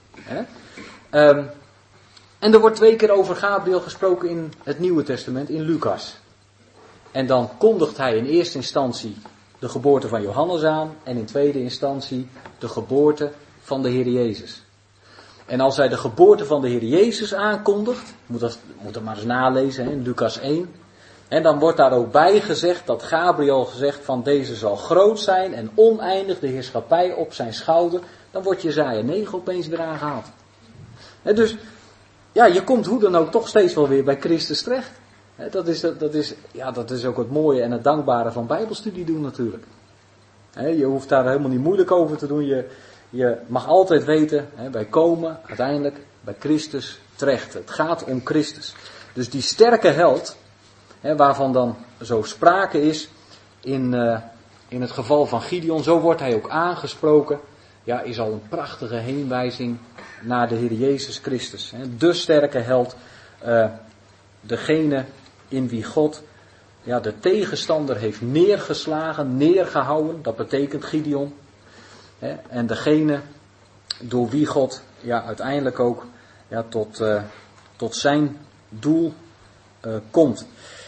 En er wordt 2 keer over Gabriel gesproken in het Nieuwe Testament, in Lucas. En dan kondigt hij in eerste instantie de geboorte van Johannes aan. En in tweede instantie de geboorte van de Heer Jezus. En als hij de geboorte van de Heer Jezus aankondigt, moet dat maar eens nalezen in Lucas 1. En dan wordt daar ook bij gezegd dat Gabriel gezegd van deze zal groot zijn en oneindig de heerschappij op zijn schouder. Dan wordt Jesaja 9 opeens weer aangehaald. Dus ja, je komt hoe dan ook toch steeds wel weer bij Christus terecht. Dat is ook het mooie en het dankbare van Bijbelstudie doen natuurlijk. Je hoeft daar helemaal niet moeilijk over te doen. Je mag altijd weten, wij komen uiteindelijk bij Christus terecht. Het gaat om Christus. Dus die sterke held, waarvan dan zo sprake is in het geval van Gideon, zo wordt hij ook aangesproken. Ja, is al een prachtige heenwijzing naar de Heer Jezus Christus. De sterke held, degene in wie God de tegenstander heeft neergeslagen, neergehouden, dat betekent Gideon. En degene door wie God uiteindelijk ook tot zijn doel komt.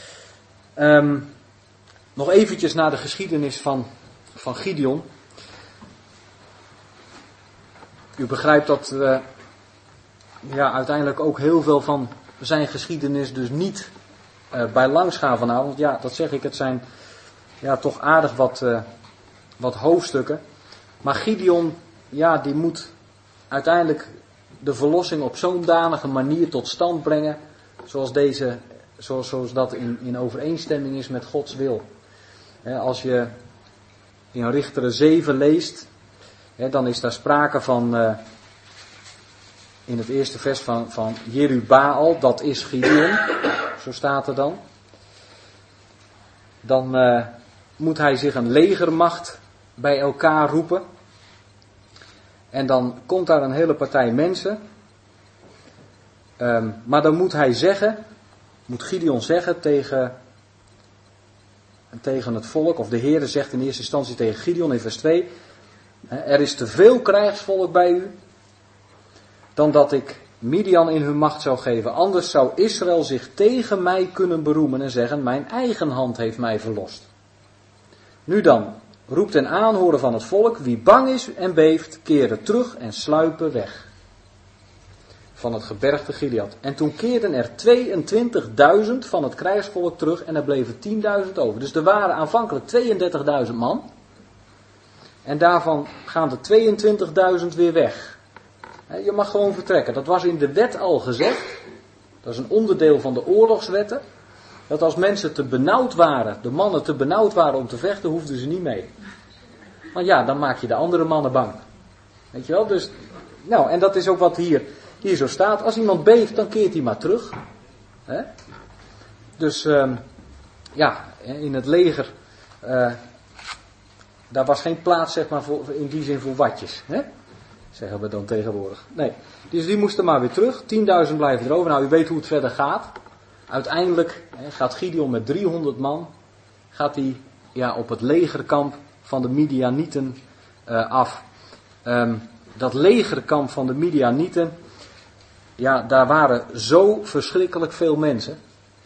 Nog eventjes naar de geschiedenis van Gideon. U begrijpt dat we uiteindelijk ook heel veel van zijn geschiedenis dus niet bij langs gaan vanavond. Ja, dat zeg ik, het zijn toch aardig wat hoofdstukken. Maar Gideon, die moet uiteindelijk de verlossing op zo'n danige manier tot stand brengen, zoals dat in overeenstemming is met Gods wil. Als je in Richteren 7 leest, dan is daar sprake van, in het eerste vers van Jerubbaal, dat is Gideon, zo staat er dan. Dan moet hij zich een legermacht bij elkaar roepen. En dan komt daar een hele partij mensen. Maar dan moet Gideon zeggen tegen het volk, of de Heere zegt in eerste instantie tegen Gideon in vers 2. Er is te veel krijgsvolk bij u, dan dat ik Midian in hun macht zou geven. Anders zou Israël zich tegen mij kunnen beroemen en zeggen, mijn eigen hand heeft mij verlost. Nu dan, roept en aanhoren van het volk, wie bang is en beeft, keren terug en sluipen weg. Van het gebergte Gilead. En toen keerden er 22.000 van het krijgsvolk terug en er bleven 10.000 over. Dus er waren aanvankelijk 32.000 man. En daarvan gaan de 22.000 weer weg. Je mag gewoon vertrekken. Dat was in de wet al gezegd. Dat is een onderdeel van de oorlogswetten. Dat als mensen te benauwd waren, de mannen te benauwd waren om te vechten, hoefden ze niet mee. Want dan maak je de andere mannen bang. Weet je wel? Dus, en dat is ook wat hier zo staat. Als iemand beeft, dan keert hij maar terug. Dus, in het leger, daar was geen plaats, zeg maar, in die zin voor watjes. Zeggen we dan tegenwoordig. Nee. Dus die moesten maar weer terug. 10.000 blijven erover. Nou, u weet hoe het verder gaat. Uiteindelijk gaat Gideon met 300 man. Gaat hij op het legerkamp van de Midianieten af. Dat legerkamp van de Midianieten. Daar waren zo verschrikkelijk veel mensen.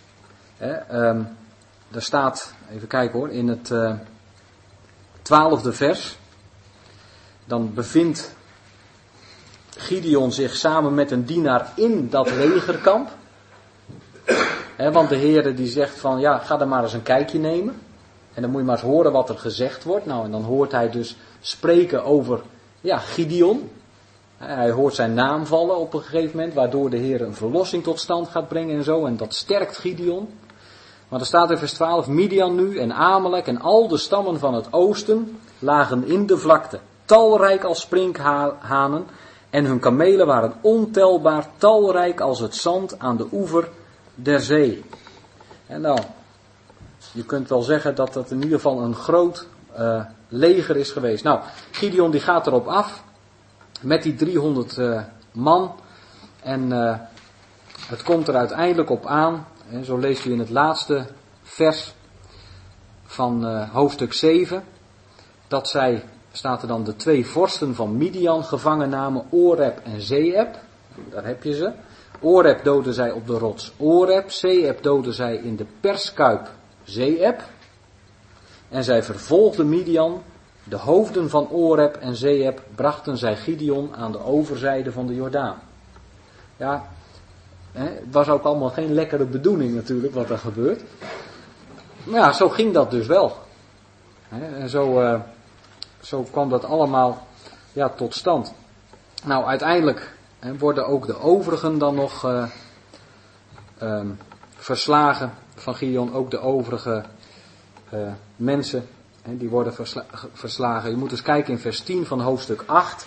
Daar staat, even kijken hoor, in het 12e vers. Dan bevindt Gideon zich samen met een dienaar in dat legerkamp. Want de Heere die zegt van, ga er maar eens een kijkje nemen. En dan moet je maar eens horen wat er gezegd wordt. Nou, en dan hoort hij dus spreken over, Gideon. Hij hoort zijn naam vallen op een gegeven moment, waardoor de Heer een verlossing tot stand gaat brengen en zo. En dat sterkt Gideon. Maar er staat in vers 12, Midian nu en Amalek en al de stammen van het oosten lagen in de vlakte. Talrijk als sprinkhanen en hun kamelen waren ontelbaar, talrijk als het zand aan de oever der zee. En nou, je kunt wel zeggen dat dat in ieder geval een groot leger is geweest. Nou, Gideon die gaat erop af met die 300 man. En het komt er uiteindelijk op aan, zo leest u in het laatste vers van hoofdstuk 7, dat zij, staat er dan, de 2 vorsten van Midian gevangen namen, Oreb en Zeeb. Daar heb je ze. Oreb doodden zij op de rots Oreb, Zeeb doodden zij in de perskuip Zeeb. En zij vervolgden Midian. De hoofden van Oreb en Zeeb brachten zij Gideon aan de overzijde van de Jordaan. Ja, het was ook allemaal geen lekkere bedoeling natuurlijk wat er gebeurt. Maar ja, zo ging dat dus wel. En zo kwam dat allemaal tot stand. Nou, uiteindelijk worden ook de overigen dan nog verslagen van Gideon. Ook de overige mensen, die worden verslagen. Je moet eens kijken in vers 10 van hoofdstuk 8.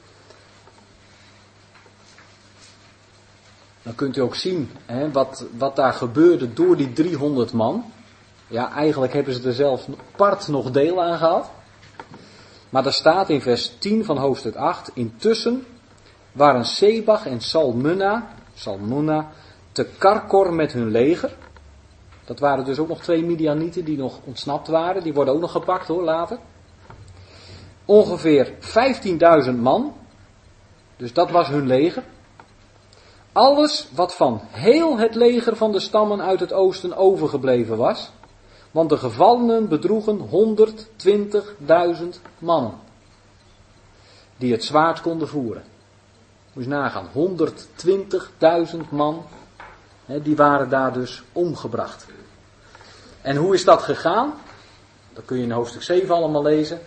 Dan kunt u ook zien wat daar gebeurde door die 300 man. Ja, eigenlijk hebben ze er zelfs part nog deel aan gehad. Maar er staat in vers 10 van hoofdstuk 8. Intussen waren Sebach en Salmunna te Karkor met hun leger. Dat waren dus ook nog 2 Midianieten die nog ontsnapt waren. Die worden ook nog gepakt hoor, later. Ongeveer 15.000 man. Dus dat was hun leger. Alles wat van heel het leger van de stammen uit het oosten overgebleven was. Want de gevallenen bedroegen 120.000 mannen. Die het zwaard konden voeren. Moet je nagaan, 120.000 man. Die waren daar dus omgebracht. En hoe is dat gegaan? Dat kun je in hoofdstuk 7 allemaal lezen.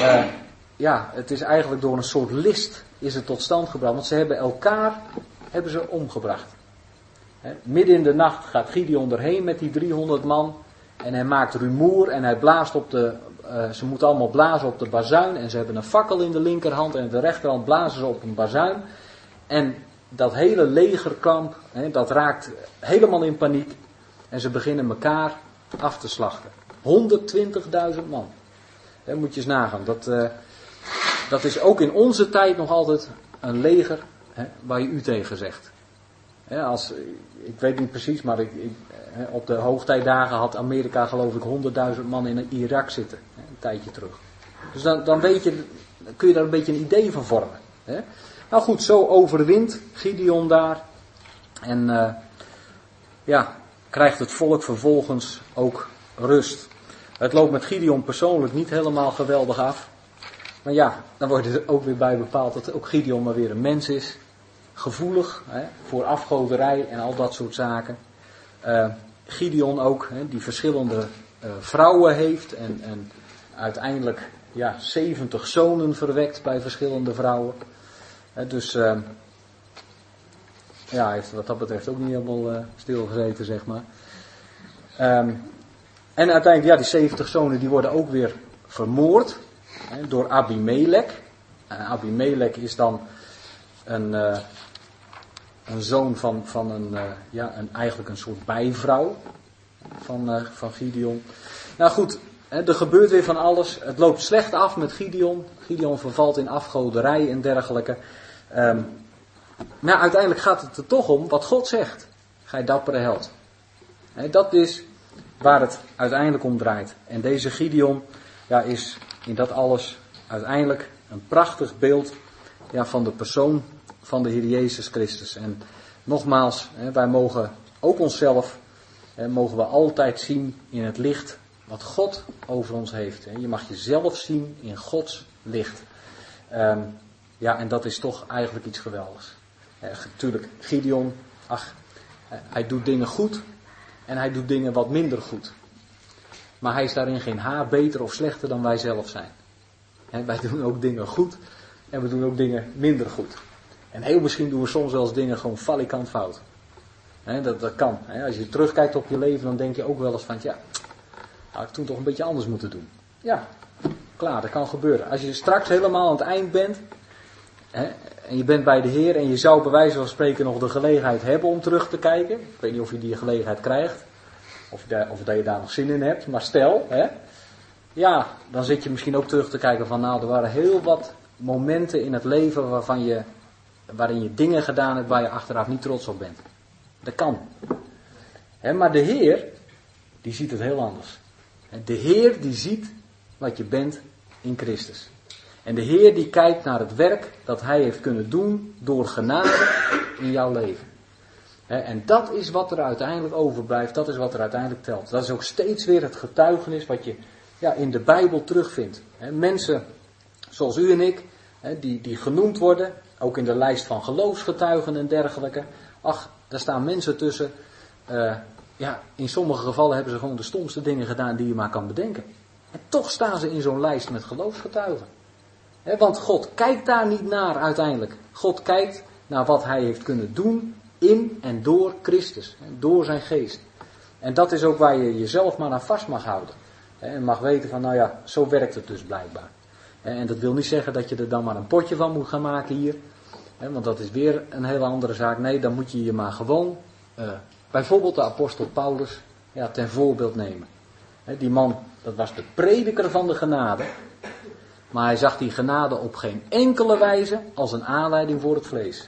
Het is eigenlijk door een soort list is het tot stand gebracht. Want ze hebben elkaar omgebracht. Midden in de nacht gaat Gideon erheen met die 300 man. En hij maakt rumoer en hij blaast ze moeten allemaal blazen op de bazuin. En ze hebben een fakkel in de linkerhand en in de rechterhand blazen ze op een bazuin. En dat hele legerkamp, dat raakt helemaal in paniek. En ze beginnen elkaar af te slachten. 120.000 man. Dat moet je eens nagaan. Dat is ook in onze tijd nog altijd een leger waar je u tegen zegt. Ik weet niet precies, maar op de hoogtijdagen had Amerika geloof ik 100.000 man in Irak zitten. Een tijdje terug. Dus dan kun je daar een beetje een idee van vormen. Nou goed, zo overwint Gideon daar. En krijgt het volk vervolgens ook rust. Het loopt met Gideon persoonlijk niet helemaal geweldig af. Maar ja, dan wordt er ook weer bij bepaald dat ook Gideon maar weer een mens is. Gevoelig voor afgoderij en al dat soort zaken. Gideon ook, die verschillende vrouwen heeft. En uiteindelijk 70 zonen verwekt bij verschillende vrouwen. Dus hij heeft wat dat betreft ook niet helemaal stilgezeten, zeg maar. En uiteindelijk, die 70 zonen die worden ook weer vermoord door Abimelech. Abimelech is dan een zoon van eigenlijk een soort bijvrouw van Gideon. Nou goed, er gebeurt weer van alles. Het loopt slecht af met Gideon. Gideon vervalt in afgoderij en dergelijke. Maar uiteindelijk gaat het er toch om wat God zegt. Gij dappere held. Dat is waar het uiteindelijk om draait. En deze Gideon is in dat alles uiteindelijk een prachtig beeld van de persoon van de Heer Jezus Christus. En nogmaals, wij mogen ook onszelf, mogen we altijd zien in het licht wat God over ons heeft. Je mag jezelf zien in Gods licht. En dat is toch eigenlijk iets geweldigs. Natuurlijk, Gideon, hij doet dingen goed en hij doet dingen wat minder goed. Maar hij is daarin geen haar beter of slechter dan wij zelf zijn. Wij doen ook dingen goed en we doen ook dingen minder goed. En heel misschien doen we soms wel eens dingen gewoon falikant fout. Dat kan. Als je terugkijkt op je leven, dan denk je ook wel eens van, had ik toen toch een beetje anders moeten doen. Ja, klaar, dat kan gebeuren. Als je straks helemaal aan het eind bent, en je bent bij de Heer en je zou bij wijze van spreken nog de gelegenheid hebben om terug te kijken. Ik weet niet of je die gelegenheid krijgt, of dat je daar nog zin in hebt, maar stel, dan zit je misschien ook terug te kijken van, er waren heel wat momenten in het leven waarin je dingen gedaan hebt waar je achteraf niet trots op bent. Dat kan. Maar de Heer, die ziet het heel anders. De Heer die ziet wat je bent in Christus. En de Heer die kijkt naar het werk dat Hij heeft kunnen doen door genade in jouw leven. En dat is wat er uiteindelijk overblijft, dat is wat er uiteindelijk telt. Dat is ook steeds weer het getuigenis wat je in de Bijbel terugvindt. Mensen zoals u en ik, die genoemd worden, ook in de lijst van geloofsgetuigen en dergelijke. Ach, daar staan mensen tussen. In sommige gevallen hebben ze gewoon de stomste dingen gedaan die je maar kan bedenken. En toch staan ze in zo'n lijst met geloofsgetuigen. Want God kijkt daar niet naar uiteindelijk. God kijkt naar wat Hij heeft kunnen doen in en door Christus. Door zijn geest. En dat is ook waar je jezelf maar aan vast mag houden. En mag weten van, zo werkt het dus blijkbaar. En dat wil niet zeggen dat je er dan maar een potje van moet gaan maken hier. Want dat is weer een hele andere zaak. Nee, dan moet je je maar gewoon, bijvoorbeeld de apostel Paulus, ten voorbeeld nemen. Die man, dat was de prediker van de genade. Maar hij zag die genade op geen enkele wijze als een aanleiding voor het vlees.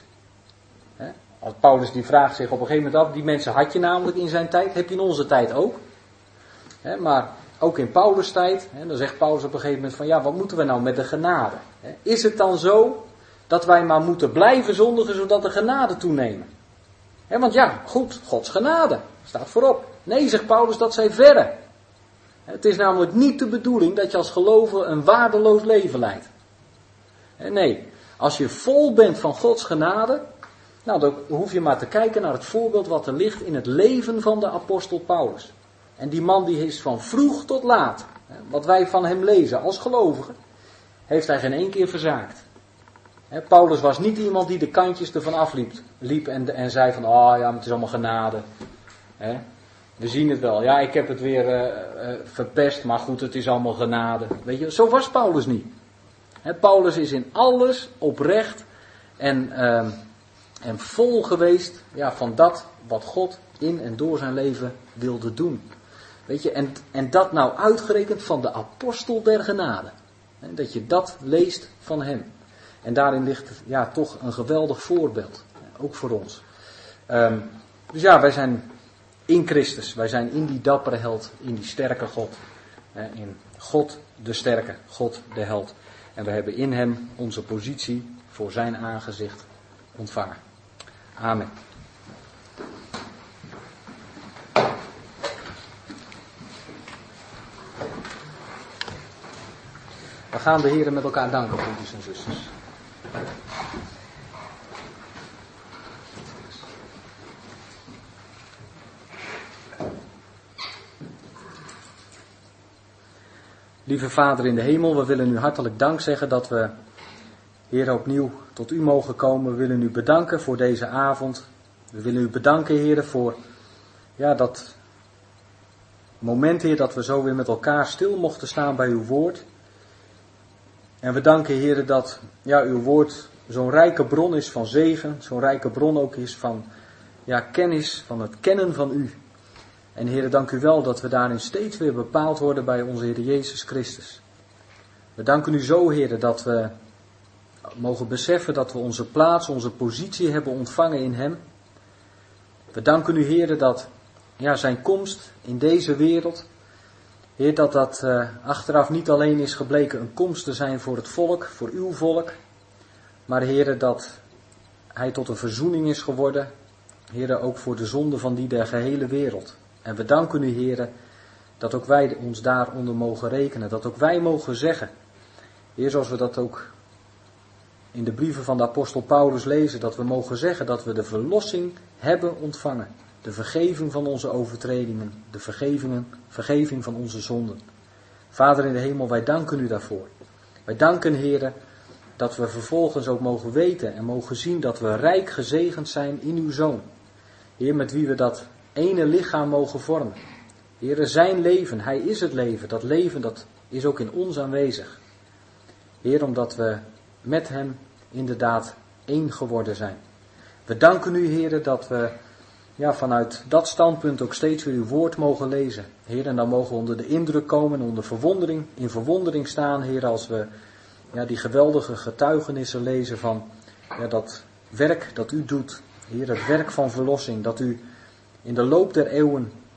Paulus die vraagt zich op een gegeven moment af, die mensen had je namelijk in zijn tijd, heb je in onze tijd ook. Maar ook in Paulus' tijd, dan zegt Paulus op een gegeven moment van, wat moeten we nou met de genade? Is het dan zo dat wij maar moeten blijven zondigen zodat de genade toenemen? Want goed, Gods genade staat voorop. Nee, zegt Paulus, dat zij verre. Het is namelijk niet de bedoeling dat je als gelovige een waardeloos leven leidt. Nee, als je vol bent van Gods genade, dan hoef je maar te kijken naar het voorbeeld wat er ligt in het leven van de apostel Paulus. En die man die is van vroeg tot laat, wat wij van hem lezen als gelovigen, heeft hij geen één keer verzaakt. Paulus was niet iemand die de kantjes ervan afliep en zei van, maar het is allemaal genade. We zien het wel. Ja, ik heb het weer verpest, maar goed, het is allemaal genade. Weet je, zo was Paulus niet. Paulus is in alles oprecht en vol geweest van dat wat God in en door zijn leven wilde doen. Weet je, en dat nou uitgerekend van de apostel der genade. Dat je dat leest van hem. En daarin ligt toch een geweldig voorbeeld. Ook voor ons. Dus wij zijn in Christus. Wij zijn in die dappere held. In die sterke God. In God de sterke. God de held. En we hebben in hem onze positie voor zijn aangezicht ontvangen. Amen. We gaan de Heer met elkaar danken, broeders en zusters. Lieve Vader in de hemel, we willen u hartelijk dank zeggen dat we, Heer, opnieuw tot u mogen komen. We willen u bedanken voor deze avond. We willen u bedanken, Heer, voor dat moment, Heer, dat we zo weer met elkaar stil mochten staan bij uw woord. En we danken, Heer, dat uw woord zo'n rijke bron is van zegen, zo'n rijke bron ook is van kennis, van het kennen van u. En Heer, dank u wel dat we daarin steeds weer bepaald worden bij onze Heer Jezus Christus. We danken u zo, Heer, dat we mogen beseffen dat we onze plaats, onze positie hebben ontvangen in hem. We danken u, Heer, dat zijn komst in deze wereld, Heer, dat achteraf niet alleen is gebleken een komst te zijn voor het volk, voor uw volk, maar Heer, dat hij tot een verzoening is geworden, Heer, ook voor de zonde van die der gehele wereld. En we danken u, Heer, dat ook wij ons daaronder mogen rekenen, dat ook wij mogen zeggen, Heer, zoals we dat ook in de brieven van de apostel Paulus lezen, dat we mogen zeggen dat we de verlossing hebben ontvangen. De vergeving van onze overtredingen, de vergeving van onze zonden. Vader in de hemel, wij danken u daarvoor. Wij danken, Heer, dat we vervolgens ook mogen weten en mogen zien dat we rijk gezegend zijn in uw Zoon. Heer, met wie we dat ene lichaam mogen vormen. Heer, zijn leven, hij is het leven. Dat leven, dat is ook in ons aanwezig. Heer, omdat we met hem inderdaad één geworden zijn. We danken u, Heer, dat we vanuit dat standpunt ook steeds weer uw woord mogen lezen. Heer, en dan mogen we onder de indruk komen en onder verwondering, in verwondering staan, Heer, als we die geweldige getuigenissen lezen van dat werk dat u doet. Heer, het werk van verlossing, dat u in de loop der eeuwen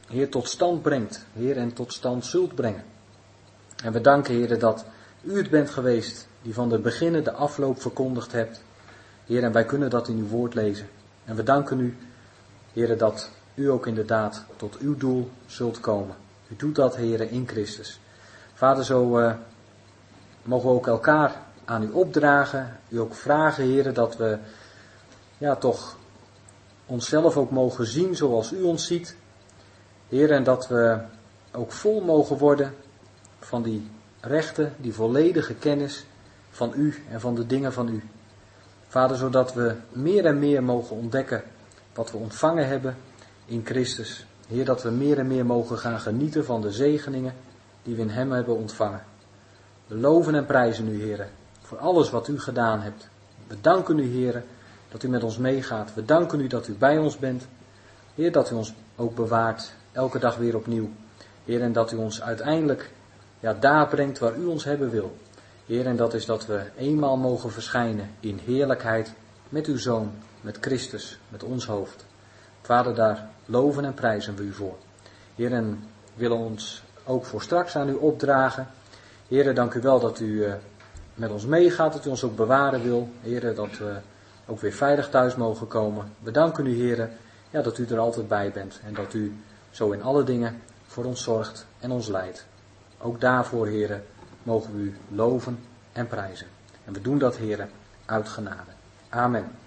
Heer, tot stand brengt. Heer, en tot stand zult brengen. En we danken, Heer, dat u het bent geweest die van de beginnen de afloop verkondigd hebt. Heer, en wij kunnen dat in uw woord lezen. En we danken u, Heer, dat u ook inderdaad tot uw doel zult komen. U doet dat, Heer, in Christus. Vader, zo mogen we ook elkaar aan u opdragen. U ook vragen, Heer, dat we toch onszelf ook mogen zien zoals u ons ziet. Heer, en dat we ook vol mogen worden van die rechte, die volledige kennis van u en van de dingen van u. Vader, zodat we meer en meer mogen ontdekken wat we ontvangen hebben in Christus. Heer, dat we meer en meer mogen gaan genieten van de zegeningen die we in hem hebben ontvangen. We loven en prijzen u, Heer, voor alles wat u gedaan hebt. We danken u, Heer, dat u met ons meegaat. We danken u dat u bij ons bent. Heer, dat u ons ook bewaart, elke dag weer opnieuw. Heer, en dat u ons uiteindelijk daar brengt waar u ons hebben wil. Heer, en dat is dat we eenmaal mogen verschijnen in heerlijkheid met uw Zoon, met Christus, met ons hoofd. Vader, daar loven en prijzen we u voor. Heer, en willen ons ook voor straks aan u opdragen. Heer, dank u wel dat u met ons meegaat, dat u ons ook bewaren wil. Heer, dat we ook weer veilig thuis mogen komen. We danken u, Heer, dat u er altijd bij bent. En dat u zo in alle dingen voor ons zorgt en ons leidt. Ook daarvoor, Heer, mogen we u loven en prijzen. En we doen dat, Heer, uit genade. Amen.